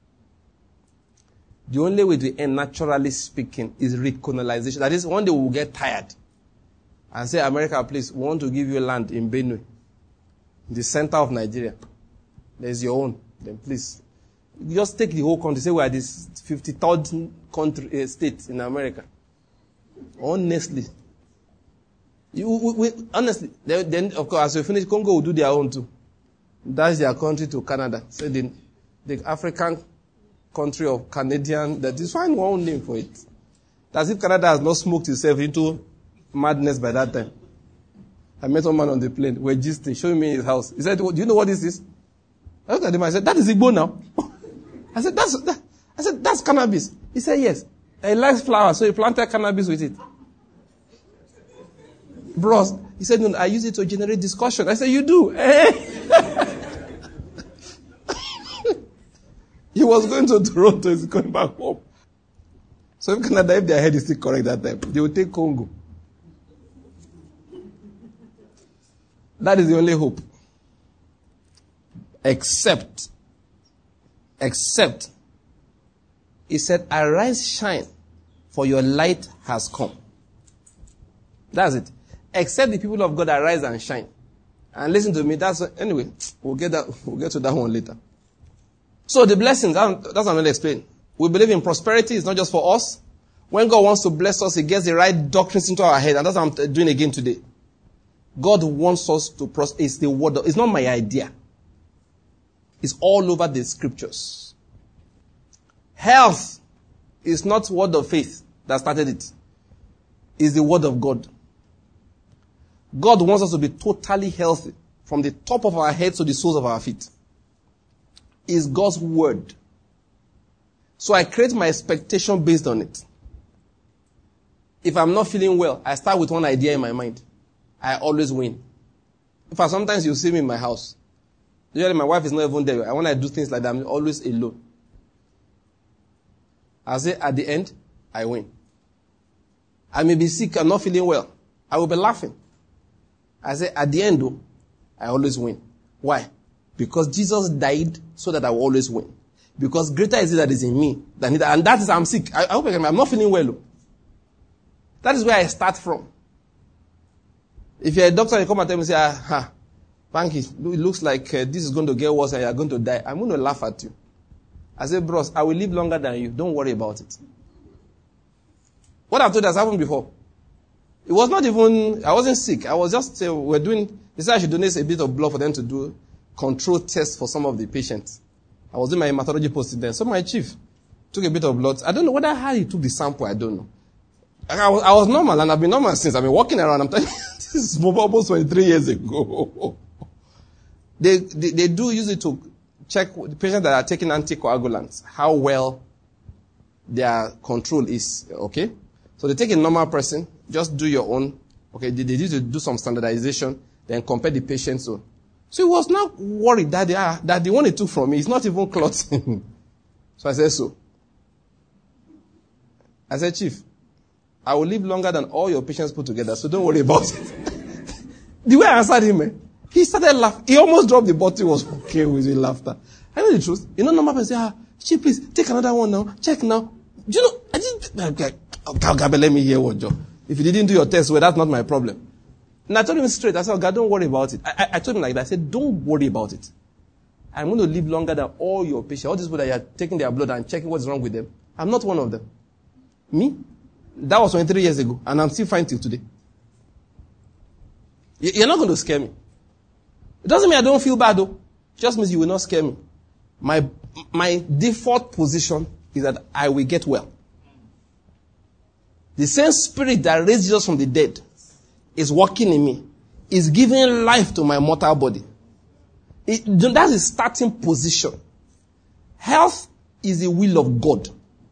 The only way it will end, naturally speaking, is recolonization. That is, one day we will get tired and say, America, please, we want to give you land in Benue, in the center of Nigeria. There's your own. Then please, just take the whole country. Say we are this fifty-third country, uh, state in America. Honestly. You, we, we, honestly, then, then, of course, as we finish, Congo will do their own too. That's their country to Canada. So the, the African country of Canadian, that is fine one name for it. As if Canada has not smoked itself into madness by that time. I met one man on the plane, we're gisting, showing me his house. He said, do you know what this is? I looked at him, I said, that is Igbo now. I said, that's, that, I said, that's cannabis. He said, yes. He likes flowers, so he planted cannabis with it. Bros, he said, no, I use it to generate discussion. I said, you do? He was going to Toronto, he's going back home. So if Canada, if their head is still correct that time, they will take Congo. That is the only hope. Except, except, he said, arise, shine, for your light has come. That's it. Except the people of God arise and shine. And listen to me, that's, anyway, we'll get that, we'll get to that one later. So the blessings, that's what I'm going to explain. We believe in prosperity, it's not just for us. When God wants to bless us, He gets the right doctrines into our head, and that's what I'm doing again today. God wants us to prosper. It's the word. It's not my idea. It's all over the scriptures. Health is not word of faith that started it. It's the word of God. God wants us to be totally healthy from the top of our heads to the soles of our feet. It's God's word. So I create my expectation based on it. If I'm not feeling well, I start with one idea in my mind. I always win. In fact, sometimes you see me in my house. Usually my wife is not even there. When I do things like that, I'm always alone. I say, at the end, I win. I may be sick, I'm not feeling well. I will be laughing. I say, at the end, though, I always win. Why? Because Jesus died so that I will always win. Because greater is it that is in me than it. And that is, I'm sick. I, I hope I can, I'm not feeling well. Though. That is where I start from. If you're a doctor, you come and tell me, say, ah, ha, Banky, it looks like uh, this is going to get worse and you're going to die. I'm going to laugh at you. I say, bros, I will live longer than you. Don't worry about it. What I've told you has happened before. It was not even, I wasn't sick. I was just, uh, we're doing, they said I should donate a bit of blood for them to do control tests for some of the patients. I was doing my hematology post then. So my chief took a bit of blood. I don't know whether how he took the sample, I don't know. I was, I was normal and I've been normal since. I've been walking around. I'm telling you, this is almost twenty-three years ago. they, they, they do use it to check the patients that are taking anticoagulants, how well their control is, okay? So they take a normal person, just do your own, okay? They, they need to do some standardization, then compare the patient's own. So he was not worried that, they are, that the one he took from me is not even clotting. So I said, so. I said, Chief, I will live longer than all your patients put together, so don't worry about it. The way I answered him, man, he started laughing. He almost dropped the bottle. He was okay with his laughter. I know the truth. You know, normal person say, ah, Chief, please, take another one now. Check now. Do you know, I didn't, okay, okay, let me hear what, Joe. If you didn't do your test, well, that's not my problem. And I told him straight. I said, oh, God, don't worry about it. I, I, I told him like that. I said, don't worry about it. I'm going to live longer than all your patients. All these people that are taking their blood and checking what's wrong with them. I'm not one of them. Me? That was twenty-three years ago. And I'm still fine till today. You're not going to scare me. It doesn't mean I don't feel bad though. It just means you will not scare me. My, my default position is that I will get well. The same spirit that raised Jesus from the dead is working in me. Is giving life to my mortal body. It, that's the starting position. Health is the will of God.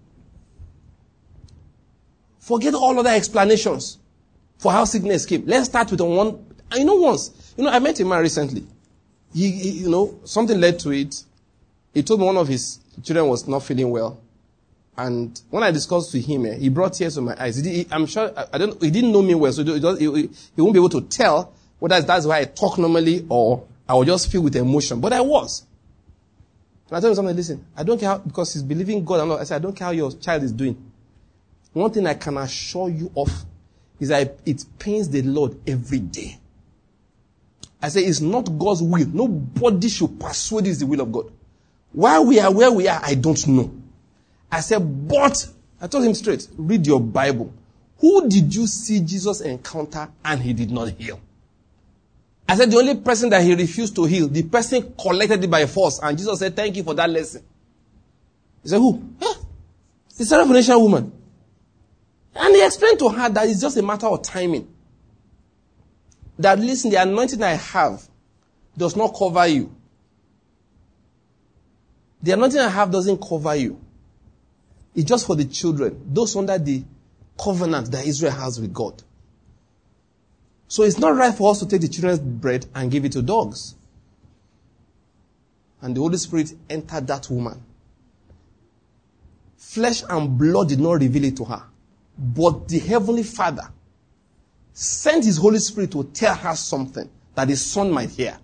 Forget all other explanations for how sickness came. Let's start with one. I know once, you know, I met a man recently. He, he, you know, something led to it. He told me one of his children was not feeling well. And when I discussed with him, eh, he brought tears to my eyes. He, he, I'm sure, I, I don't, he didn't know me well, so he, he, he won't be able to tell whether that's why I talk normally or I will just feel with emotion. But I was. And I told him something, listen, I don't care how, because he's believing God and all. I said, I don't care how your child is doing. One thing I can assure you of is that it pains the Lord every day. I say it's not God's will. Nobody should persuade it's the will of God. Why we are where we are, I don't know. I said, but, I told him straight, read your Bible. Who did you see Jesus encounter and he did not heal? I said, the only person that he refused to heal, the person collected it by force. And Jesus said, thank you for that lesson. He said, who? Huh? The Syrophoenician woman. And he explained to her that it's just a matter of timing. That, listen, the anointing I have does not cover you. The anointing I have doesn't cover you. It's just for the children, those under the covenant that Israel has with God. So it's not right for us to take the children's bread and give it to dogs. And the Holy Spirit entered that woman. Flesh and blood did not reveal it to her. But the Heavenly Father sent His Holy Spirit to tell her something that His Son might hear.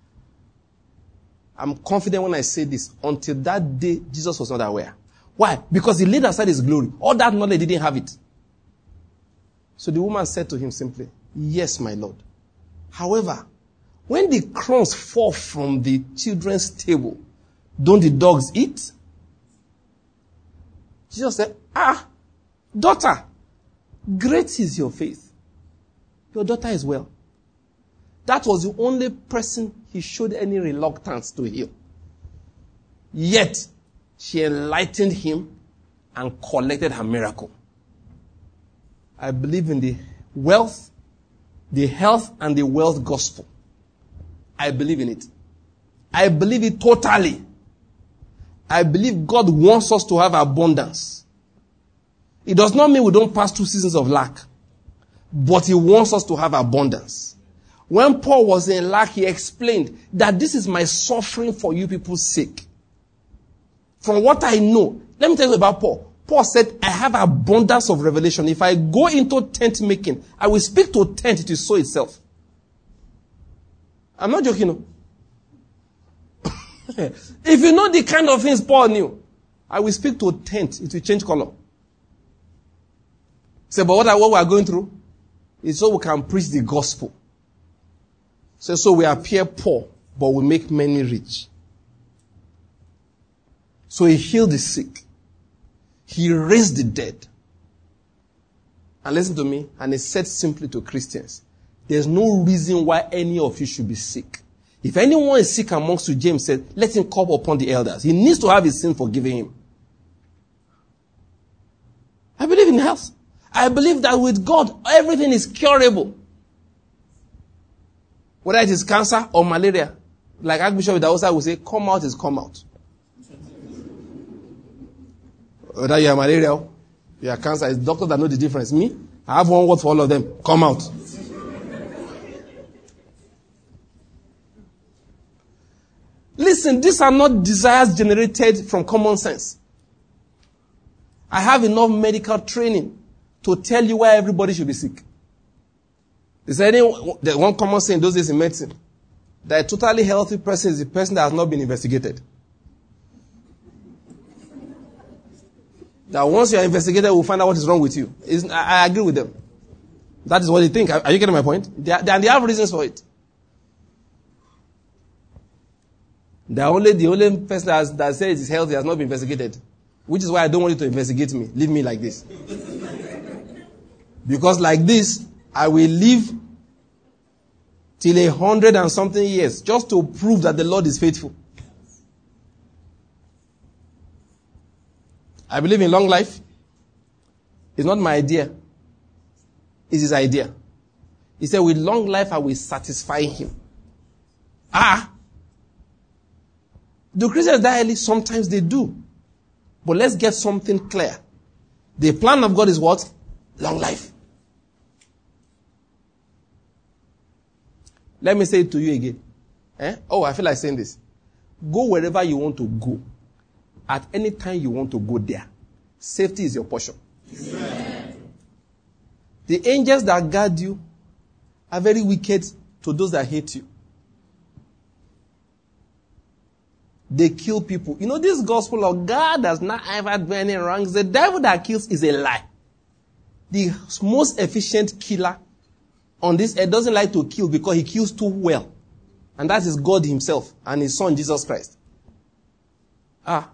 I'm confident when I say this. Until that day, Jesus was not aware. Why? Because He laid aside His glory. All that knowledge, He didn't have it. So the woman said to Him simply, yes, my Lord. However, when the crumbs fall from the children's table, don't the dogs eat? Jesus said, ah, daughter, great is your faith. Your daughter is well. That was the only person He showed any reluctance to heal. Yet, she enlightened him and collected her miracle. I believe in the wealth, the health, and the wealth gospel. I believe in it. I believe it totally. I believe God wants us to have abundance. It does not mean we don't pass through seasons of lack, but He wants us to have abundance. When Paul was in lack, he explained that this is my suffering for you people's sake. From what I know, let me tell you about Paul. Paul said, I have abundance of revelation. If I go into tent making, I will speak to tent, it will sow itself. I'm not joking. No. If you know the kind of things Paul knew, I will speak to tent, it will change color. Say, but what, I, what we are going through is so we can preach the gospel. So, so we appear poor, but we make many rich. So he healed the sick. He raised the dead. And listen to me, and he said simply to Christians, there's no reason why any of you should be sick. If anyone is sick amongst you, James said, let him call upon the elders. He needs to have his sin forgiven him. I believe in health. I believe that with God, everything is curable. Whether it is cancer or malaria. Like Archbishop Idahosa will say, come out is come out. Whether you have malaria, you have cancer, it's doctors that know the difference. Me, I have one word for all of them. Come out. Listen, these are not desires generated from common sense. I have enough medical training to tell you why everybody should be sick. Is there any the one common saying those days in medicine? That a totally healthy person is a person that has not been investigated. That once you are investigated, we'll find out what is wrong with you. It's, I, I agree with them. That is what they think. Are, are you getting my point? They, are, they, they have reasons for it. The only, the only person that, has, that says it's healthy has not been investigated. Which is why I don't want you to investigate me. Leave me like this. Because like this, I will live till a hundred and something years just to prove that the Lord is faithful. I believe in long life. It's not my idea. It's His idea. He said, with long life I will satisfy Him. Ah! Do Christians die early? Sometimes they do. But let's get something clear. The plan of God is what? Long life. Let me say it to you again. Eh? Oh, I feel like saying this. Go wherever you want to go. At any time you want to go there. Safety is your portion. Amen. The angels that guard you are very wicked to those that hate you. They kill people. You know, this gospel of God does not ever do any wrongs. The devil that kills is a lie. The most efficient killer on this earth doesn't like to kill because he kills too well. And that is God Himself and His Son, Jesus Christ. Ah.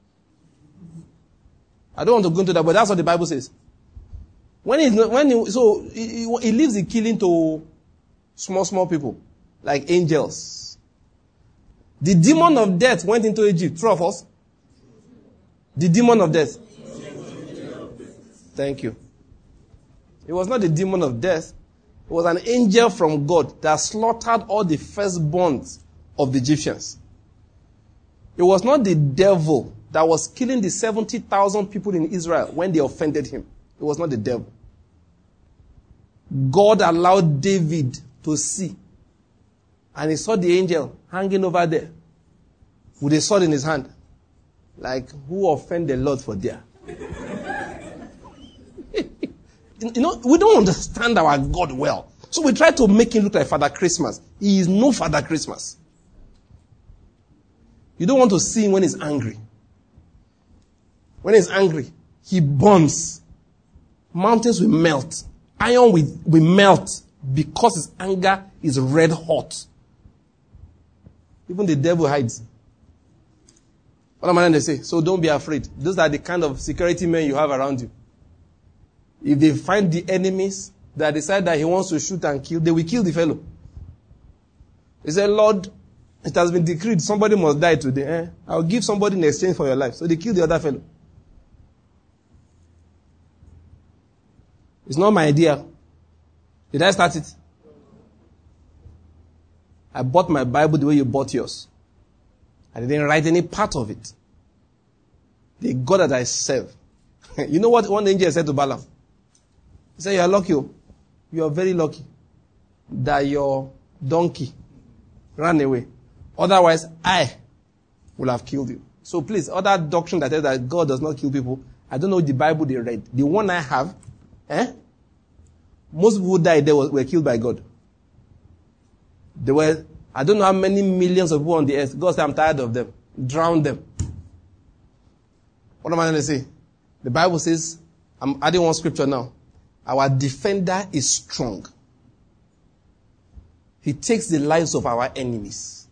I don't want to go into that, but that's what the Bible says. When he, when he, so he, he leaves the killing to small, small people, like angels. The demon of death went into Egypt. True or false? The demon of death. Thank you. It was not the demon of death. It was an angel from God that slaughtered all the firstborns of the Egyptians. It was not the devil that was killing the seventy thousand people in Israel when they offended him. It was not the devil. God allowed David to see. And he saw the angel hanging over there with a sword in his hand. Like, who offended the Lord for there? You know, we don't understand our God well. So we try to make him look like Father Christmas. He is no Father Christmas. You don't want to see him when he's angry. When he's angry, he burns. Mountains will melt. Iron will, will melt because his anger is red hot. Even the devil hides. What am I going to say? So don't be afraid. Those are the kind of security men you have around you. If they find the enemies that decide that he wants to shoot and kill, they will kill the fellow. He said, Lord, It has been decreed somebody must die today. Eh? I'll give somebody in exchange for your life. So they kill the other fellow. It's not my idea. Did I start it? I bought my Bible the way you bought yours. I didn't write any part of it. The God that I serve. You know what one angel said to Balaam? He said, you are lucky. You are very lucky that your donkey ran away. Otherwise, I will have killed you. So please, other doctrine that says that God does not kill people, I don't know the Bible they read. The one I have, eh? Most people who died there were killed by God. There were, I don't know how many millions of people on the earth. God said, I'm tired of them. Drown them. What am I going to say? The Bible says, I'm adding one scripture now. Our defender is strong. He takes the lives of our enemies.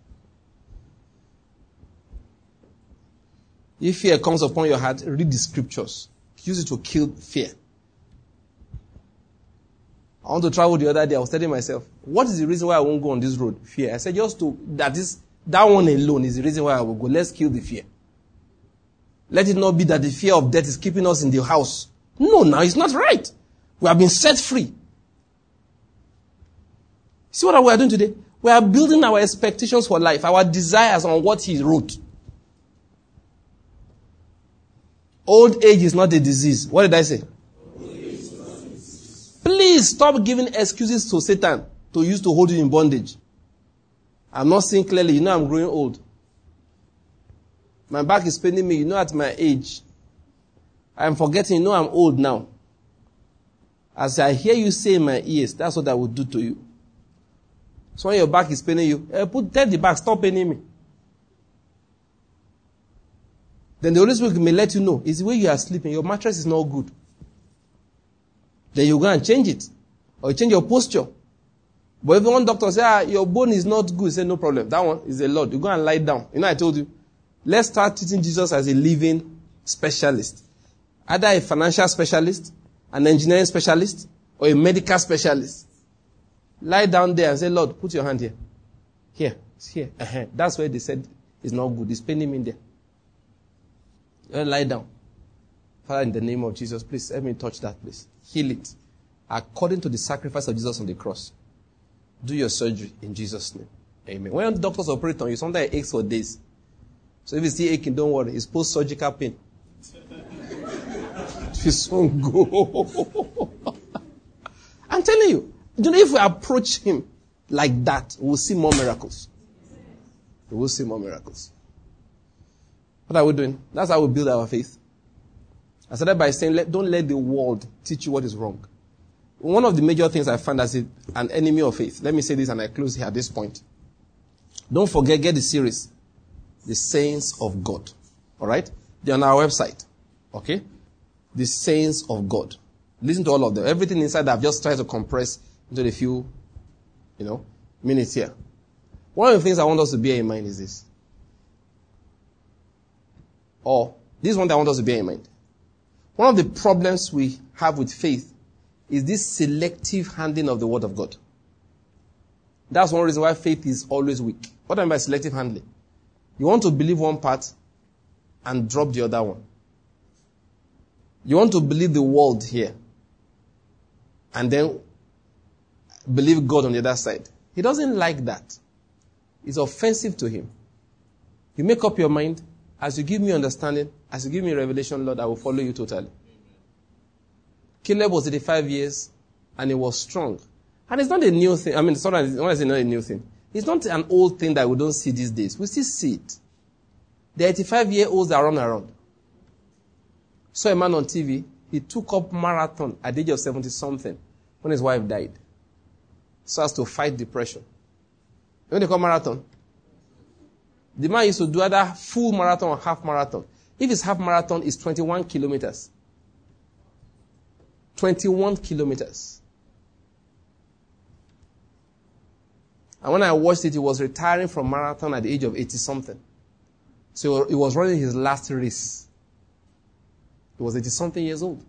If fear comes upon your heart, read the scriptures. Use it to kill fear. I want to travel the other day. I was telling myself, what is the reason why I won't go on this road? Fear. I said, just to, that is, that one alone is the reason why I will go. Let's kill the fear. Let it not be that the fear of death is keeping us in the house. No, now it's not right. We have been set free. See what we are doing today? We are building our expectations for life, our desires on what he wrote. Old age is not a disease. What did I say? Please stop giving excuses to Satan to use to hold you in bondage. I'm not seeing clearly. You know I'm growing old. My back is paining me. You know at my age. I'm forgetting. You know I'm old now. As I hear you say in my ears, that's what I will do to you. So when your back is paining you, eh, put, tell the back, stop paining me. Then the Holy Spirit may let you know, it's the way you are sleeping. Your mattress is not good. Then you go and change it. Or you change your posture. But if one doctor says, ah, your bone is not good, say no problem. That one is the Lord. You go and lie down. You know, I told you. Let's start treating Jesus as a living specialist. Either a financial specialist, an engineering specialist, or a medical specialist. Lie down there and say, Lord, put your hand here. Here. It's here. Uh-huh. That's where they said it's not good. It's paining me in there. You lie down. Father, in the name of Jesus, please help me touch that place. Heal it. According to the sacrifice of Jesus on the cross. Do your surgery in Jesus' name. Amen. When doctors operate on you, sometimes it aches for days. So if you see aching, don't worry. It's post-surgical pain. It won't go. I'm telling you. You know, if we approach him like that, we'll see more miracles. We will see more miracles. What are we doing? That's how we build our faith. I started by saying, let, don't let the world teach you what is wrong. One of the major things I found as a, an enemy of faith, let me say this and I close here at this point. Don't forget, get the series, The Saints of God. Alright? They're on our website. Okay? The Saints of God. Listen to all of them. Everything inside I've just tried to compress into a few, you know, minutes here. One of the things I want us to bear in mind is this. Or, this is one that I want us to bear in mind. One of the problems we have with faith is this selective handling of the Word of God. That's one reason why faith is always weak. What do I mean by selective handling? You want to believe one part and drop the other one. You want to believe the world here and then believe God on the other side. He doesn't like that. It's offensive to him. You make up your mind. As you give me understanding, as you give me revelation, Lord, I will follow you totally. Amen. Caleb was eighty-five years and he was strong. And it's not a new thing. I mean, sometimes when I say not a new thing, it's not an old thing that we don't see these days. We still see it. The eighty-five-year-olds that run around. Saw a man on T V, he took up marathon at the age of seventy-something when his wife died. So as to fight depression. You know they call marathon? The man used to do either full marathon or half marathon. If it's half marathon, it's twenty-one kilometers. twenty-one kilometers. And when I watched it, he was retiring from marathon at the age of eighty-something. So he was running his last race. He was eighty-something years old.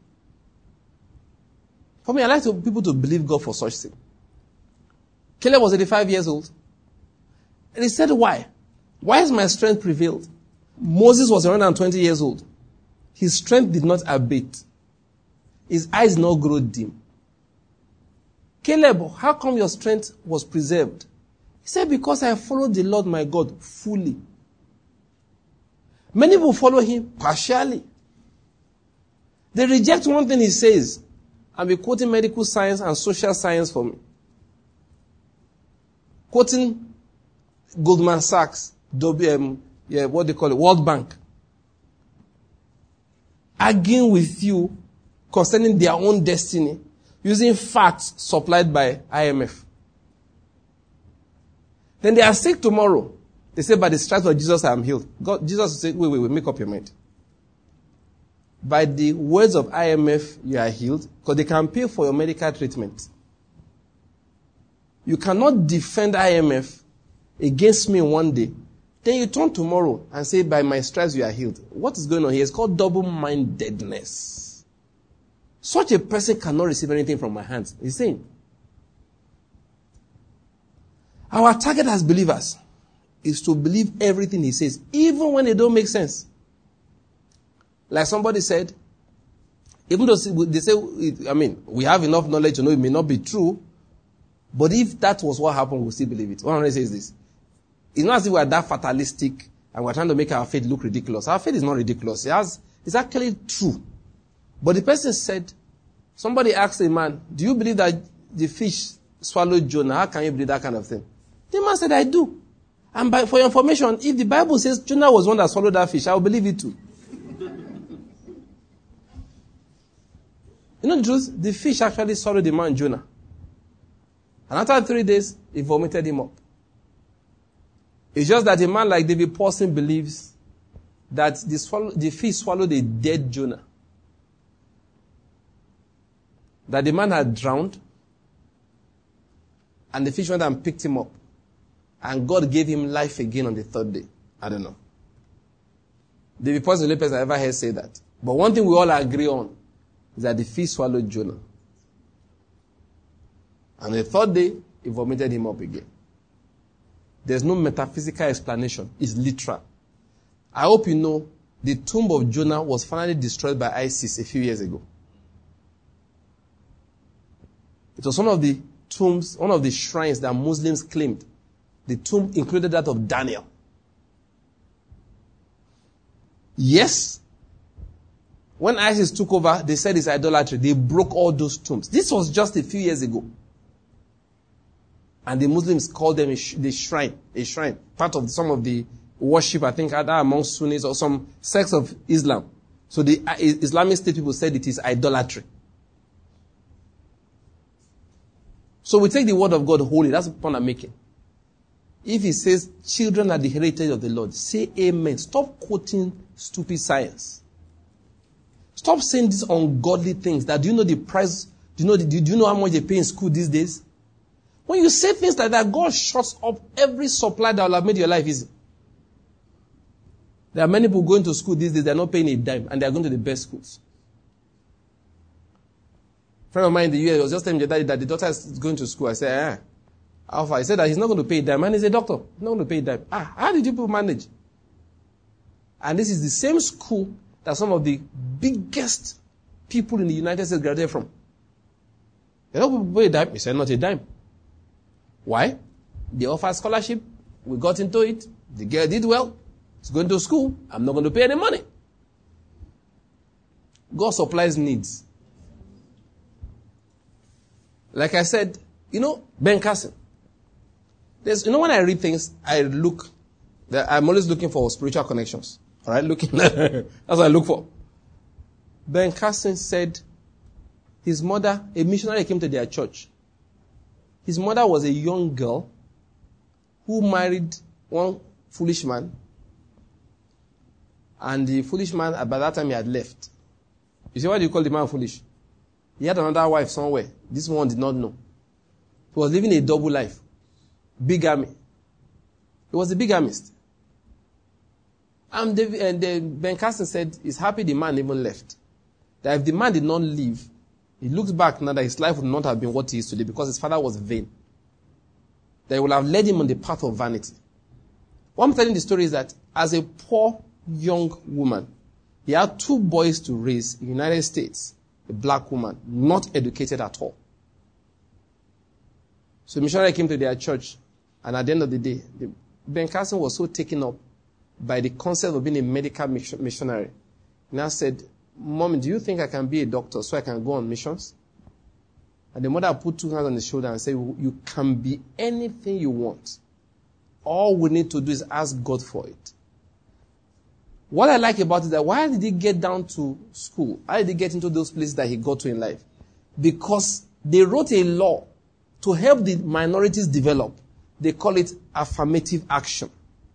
For me, I like to, people to believe God for such things. Caleb was eighty-five years old. And he said, why? Why has my strength prevailed? Moses was one hundred twenty years old. His strength did not abate. His eyes did not grow dim. Caleb, how come your strength was preserved? He said, because I followed the Lord my God fully. Many people follow him partially. They reject one thing he says and be quoting medical science and social science for me. Quoting Goldman Sachs, W M, yeah, what they call it, World Bank. Arguing with you concerning their own destiny using facts supplied by I M F. Then they are sick tomorrow. They say, by the stripes of Jesus I am healed. God, Jesus will say, wait, wait, wait, make up your mind. By the words of I M F, you are healed, because they can pay for your medical treatment. You cannot defend I M F against me one day. Then you turn tomorrow and say, by my stripes you are healed. What is going on here? It's called double-mindedness. Such a person cannot receive anything from my hands. He's saying. Our target as believers is to believe everything he says, even when it don't make sense. Like somebody said, even though they say, I mean, we have enough knowledge to know it may not be true, but if that was what happened, we'll still believe it. One says this. It's not as if we are that fatalistic and we're trying to make our faith look ridiculous. Our faith is not ridiculous. It has, it's actually true. But the person said, somebody asked a man, do you believe that the fish swallowed Jonah? How can you believe that kind of thing? The man said, I do. And by, for your information, if the Bible says Jonah was one that swallowed that fish, I will believe it too. You know the truth? The fish actually swallowed the man Jonah. And after three days, he vomited him up. It's just that a man like David Paulson believes that the, swallow, the fish swallowed a dead Jonah. That the man had drowned, and the fish went and picked him up. And God gave him life again on the third day. I don't know. David Paulson is the only person I ever heard say that. But one thing we all agree on is that the fish swallowed Jonah. And the third day, he vomited him up again. There's no metaphysical explanation. It's literal. I hope you know the tomb of Jonah was finally destroyed by ISIS a few years ago. It was one of the tombs, one of the shrines that Muslims claimed. The tomb included that of Daniel. Yes. When ISIS took over, they said it's idolatry. They broke all those tombs. This was just a few years ago. And the Muslims called them a sh- the shrine, a shrine. Part of some of the worship, I think, either among Sunnis or some sects of Islam. So the uh, Islamic State people said it is idolatry. So we take the word of God holy. That's the point I'm making. If he says, children are the heritage of the Lord, say amen. Stop quoting stupid science. Stop saying these ungodly things. That do you know the price? Do you know, the, do you know how much they pay in school these days? When you say things like that, God shuts up every supply that will have made your life easy. There are many people going to school these days, they're not paying a dime, and they're going to the best schools. A friend of mine in the U S was just telling me that the daughter is going to school. I said, ah. How far? He said that he's not going to pay a dime, and he's a doctor. He's not going to pay a dime. Ah, how did you people manage? And this is the same school that some of the biggest people in the United States graduated from. They're not going to pay a dime. He said, not a dime. Why? They offer scholarship. We got into it. The girl did well. She's going to school. I'm not going to pay any money. God supplies needs. Like I said, you know, Ben Carson. There's, you know, when I read things, I look, I'm always looking for spiritual connections. All right, looking. That's what I look for. Ben Carson said his mother, a missionary came to their church. His mother was a young girl who married one foolish man. And the foolish man, by that time, he had left. You see, why do you call the man foolish? He had another wife somewhere. This one did not know. He was living a double life. Bigamy. He was a bigamist. And, the, and the, Ben Carson said he's happy the man even left. That if the man did not leave, he looks back now that his life would not have been what he is today because his father was vain. That he would have led him on the path of vanity. What I'm telling the story is that as a poor young woman, he had two boys to raise in the United States, a black woman, not educated at all. So the missionary came to their church, and at the end of the day, the, Ben Carson was so taken up by the concept of being a medical missionary. And I said, Mom, do you think I can be a doctor so I can go on missions? And the mother put two hands on his shoulder and said, you can be anything you want. All we need to do is ask God for it. What I like about it is that why did he get down to school? Why did he get into those places that he got to in life? Because they wrote a law to help the minorities develop. They call it affirmative action.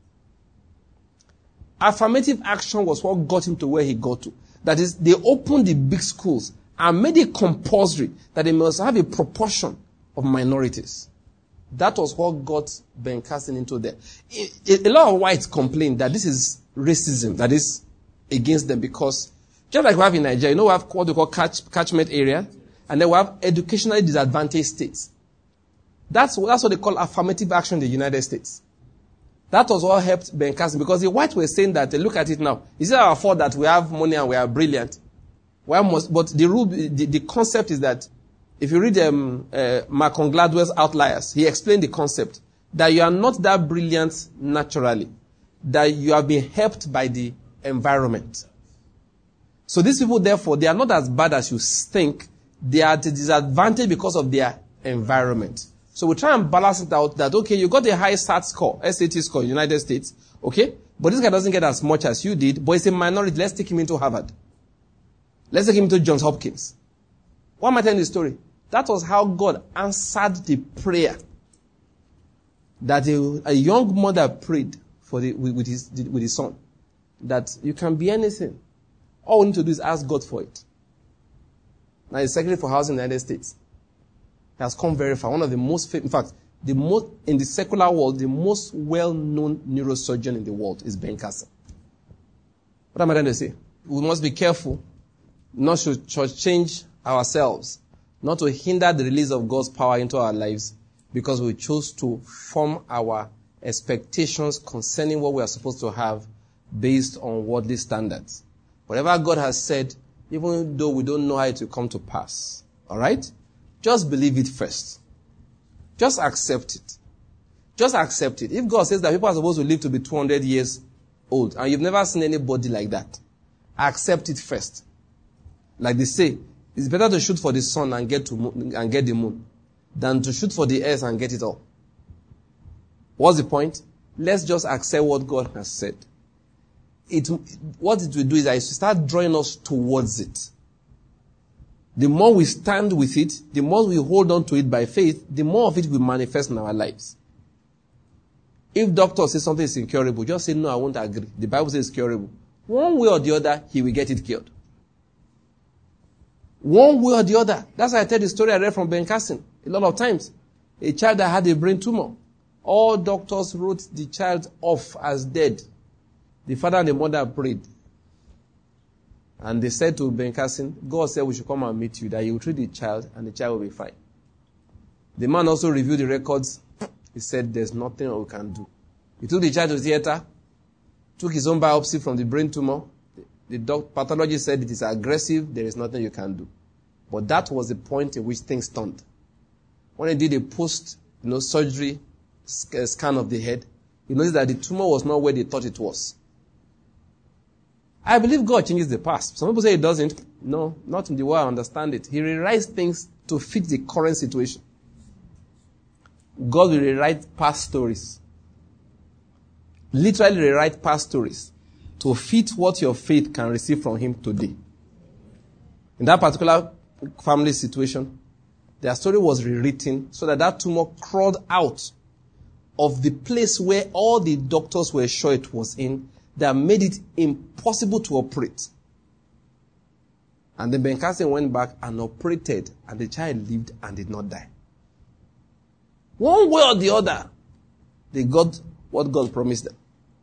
Affirmative action was what got him to where he got to. That is, they opened the big schools and made it compulsory that they must have a proportion of minorities. That was what got Ben Carson into there. A, a lot of whites complain that this is racism, that is against them, because just like we have in Nigeria, you know, we have what we call catch, catchment area, and then we have educationally disadvantaged states. That's, that's what they call affirmative action in the United States. That was what helped Ben Carson, because the whites were saying that, look at it now, is it our fault that we have money and we are brilliant? Why must, but the rule, the, the concept is that, if you read um, uh, Malcolm Gladwell's Outliers, he explained the concept that you are not that brilliant naturally, that you have been helped by the environment. So these people, therefore, they are not as bad as you think. They are at a disadvantage because of their environment. So we try and balance it out that, okay, you got a high S A T score, S A T score in the United States, okay? But this guy doesn't get as much as you did, but it's a minority. Let's take him into Harvard. Let's take him into Johns Hopkins. Why am I telling the story? That was how God answered the prayer that a, a young mother prayed for the, with, with, his, with his son. That you can be anything. All we need to do is ask God for it. Now, the Secretary for Housing in the United States has come very far. One of the most, in fact, the most, in the secular world, the most well-known neurosurgeon in the world is Ben Carson. What am I trying to say? We must be careful not to change ourselves, not to hinder the release of God's power into our lives because we chose to form our expectations concerning what we are supposed to have based on worldly standards. Whatever God has said, even though we don't know how it will come to pass, all right? Just believe it first. Just accept it. Just accept it. If God says that people are supposed to live to be two hundred years old, and you've never seen anybody like that, accept it first. Like they say, it's better to shoot for the sun and get to moon, and get the moon than to shoot for the earth and get it all. What's the point? Let's just accept what God has said. It, what it will do is that it will start drawing us towards it. The more we stand with it, the more we hold on to it by faith, the more of it will manifest in our lives. If doctor says something is incurable, just say, no, I won't agree. The Bible says it's curable. One way or the other, he will get it cured. One way or the other. That's why I tell the story I read from Ben Carson. A lot of times. A child that had a brain tumor. All doctors wrote the child off as dead. The father and the mother prayed. And they said to Ben Carson, God said we should come and meet you, that he will treat the child and the child will be fine. The man also reviewed the records. He said, there's nothing we can do. He took the child to the theater, took his own biopsy from the brain tumor. The doc, pathologist said it is aggressive, there is nothing you can do. But that was the point in which things turned. When he did a post, you know, surgery scan of the head, he noticed that the tumor was not where they thought it was. I believe God changes the past. Some people say he doesn't. No, not in the way I understand it. He rewrites things to fit the current situation. God will rewrite past stories. Literally rewrite past stories to fit what your faith can receive from him today. In that particular family situation, their story was rewritten so that that tumor crawled out of the place where all the doctors were sure it was in, that made it impossible to operate. And then Ben Carson went back and operated, and the child lived and did not die. One way or the other, they got what God promised them.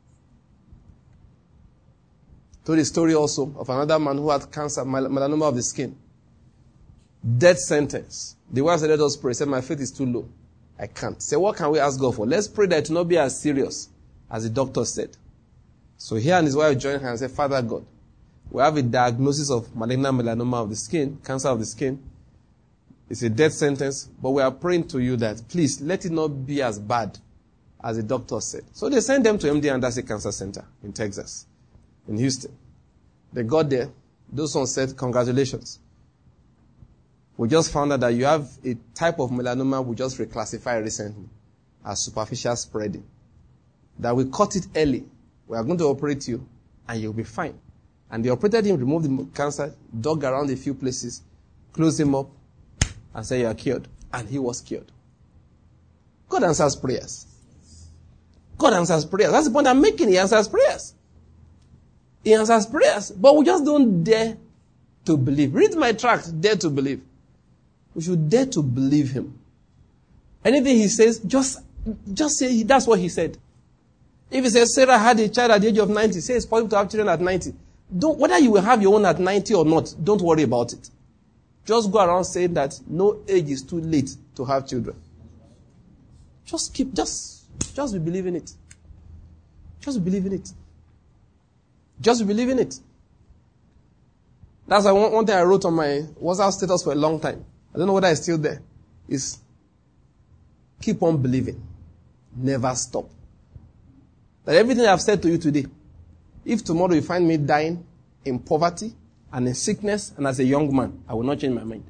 Told the story also of another man who had cancer, melanoma of the skin. Death sentence. The wife said, let us pray. He said, my faith is too low. I can't. Say, what can we ask God for? Let's pray that it will not be as serious as the doctor said. So he and his wife joined hands and said, Father God, we have a diagnosis of malignant melanoma of the skin, cancer of the skin. It's a death sentence, but we are praying to you that please let it not be as bad as the doctor said. So they sent them to M D Anderson Cancer Center in Texas, in Houston. They got there. Those ones said, congratulations. We just found out that you have a type of melanoma we just reclassified recently as superficial spreading. That we caught it early. We are going to operate you and you'll be fine. And they operated him, removed the cancer, dug around a few places, closed him up, and said, you are cured. And he was cured. God answers prayers. God answers prayers. That's the point I'm making. He answers prayers. He answers prayers. But we just don't dare to believe. Read my tract, Dare to Believe. We should dare to believe him. Anything he says, just, just say that's what he said. If he says Sarah had a child at the age of ninety, say it's possible to have children at ninety. Don't, whether you will have your own at ninety or not, don't worry about it. Just go around saying that no age is too late to have children. Just keep, just, just be believing it. Just believe in it. Just believe in it. That's why one, one thing I wrote on my WhatsApp status for a long time. I don't know whether it's still there. Is keep on believing. Never stop. That everything I've said to you today, if tomorrow you find me dying in poverty and in sickness and as a young man, I will not change my mind.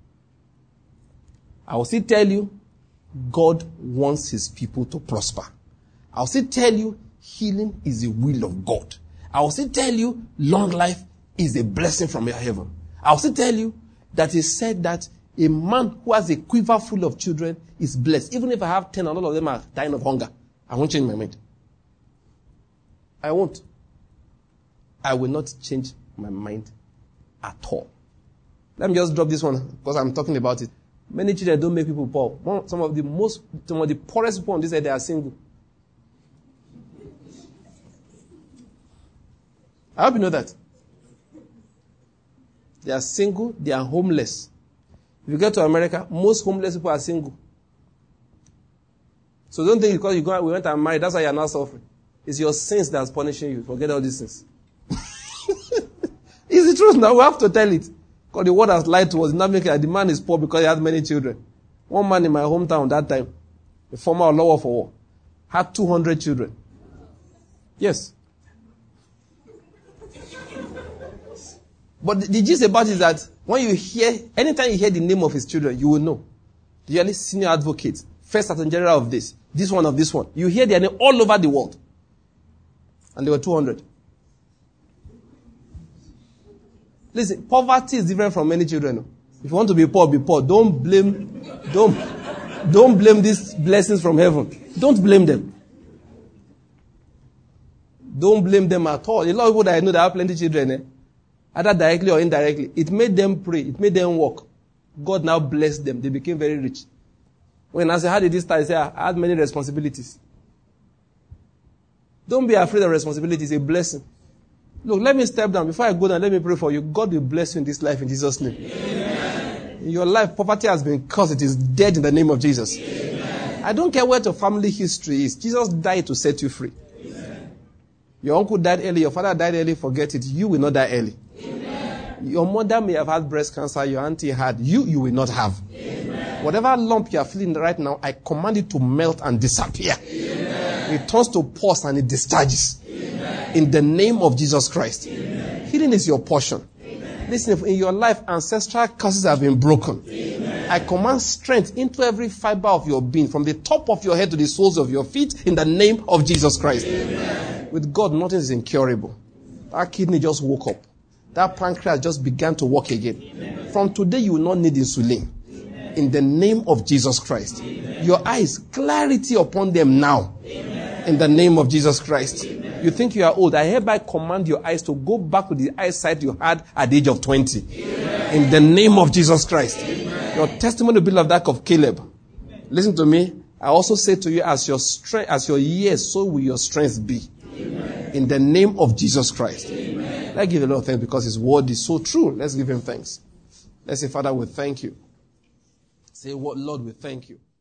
I will still tell you, God wants his people to prosper. I will still tell you, healing is the will of God. I will still tell you, long life is a blessing from your heaven. I will still tell you that he said that a man who has a quiver full of children is blessed. Even if I have ten and all of them are dying of hunger, I won't change my mind. I won't. I will not change my mind at all. Let me just drop this one because I'm talking about it. Many children don't make people poor. One, some of the most, some of the poorest people on this earth, they are single. I hope you know that. They are single, they are homeless. If you get to America, most homeless people are single. So don't think because you go, we went and married, that's why you are not suffering. It's your sins that's punishing you. Forget all these things. It's the truth now. We have to tell it. Because the word has lied to us. Not making that the man is poor because he has many children. One man in my hometown that time, the former Law for War, had two hundred children. Yes. But the, the gist about it is that when you hear, anytime you hear the name of his children, you will know. The early senior advocate, first Attorney General of this, this one of this one. You hear their name all over the world. And there were two hundred. Listen, poverty is different from many children. If you want to be poor, be poor. Don't blame, don't, don't blame these blessings from heaven. Don't blame them. Don't blame them at all. A lot of people that I know that have plenty of children, eh, either directly or indirectly, it made them pray. It made them work. God now blessed them. They became very rich. When I say, how did this start? I say, I had many responsibilities. Don't be afraid of responsibility. It's a blessing. Look, let me step down. Before I go down, let me pray for you. God will bless you in this life in Jesus' name. Amen. In your life, poverty has been cursed. It is dead in the name of Jesus. Amen. I don't care what your family history is. Jesus died to set you free. Amen. Your uncle died early. Your father died early. Forget it. You will not die early. Amen. Your mother may have had breast cancer. Your auntie had. You, you will not have. Amen. Whatever lump you are feeling right now, I command it to melt and disappear. Amen. It turns to pus and it discharges. In the name of Jesus Christ. Amen. Healing is your portion. Amen. Listen, in your life, ancestral curses have been broken. Amen. I command strength into every fiber of your being, from the top of your head to the soles of your feet, in the name of Jesus Christ. Amen. With God, nothing is incurable. That kidney just woke up. That pancreas just began to work again. Amen. From today, you will not need insulin. Amen. In the name of Jesus Christ. Amen. Your eyes, clarity upon them now. Amen. In the name of Jesus Christ. Amen. You think you are old. I hereby command your eyes to go back to the eyesight you had at the age of twenty. Amen. In the name of Jesus Christ. Amen. Your testimony will be like that of Caleb. Amen. Listen to me. I also say to you, as your strength, as your years, so will your strength be. Amen. In the name of Jesus Christ. Amen. Let's give the Lord thanks because his word is so true. Let's give him thanks. Let's say, Father, we thank you. Say, what, Lord, we thank you.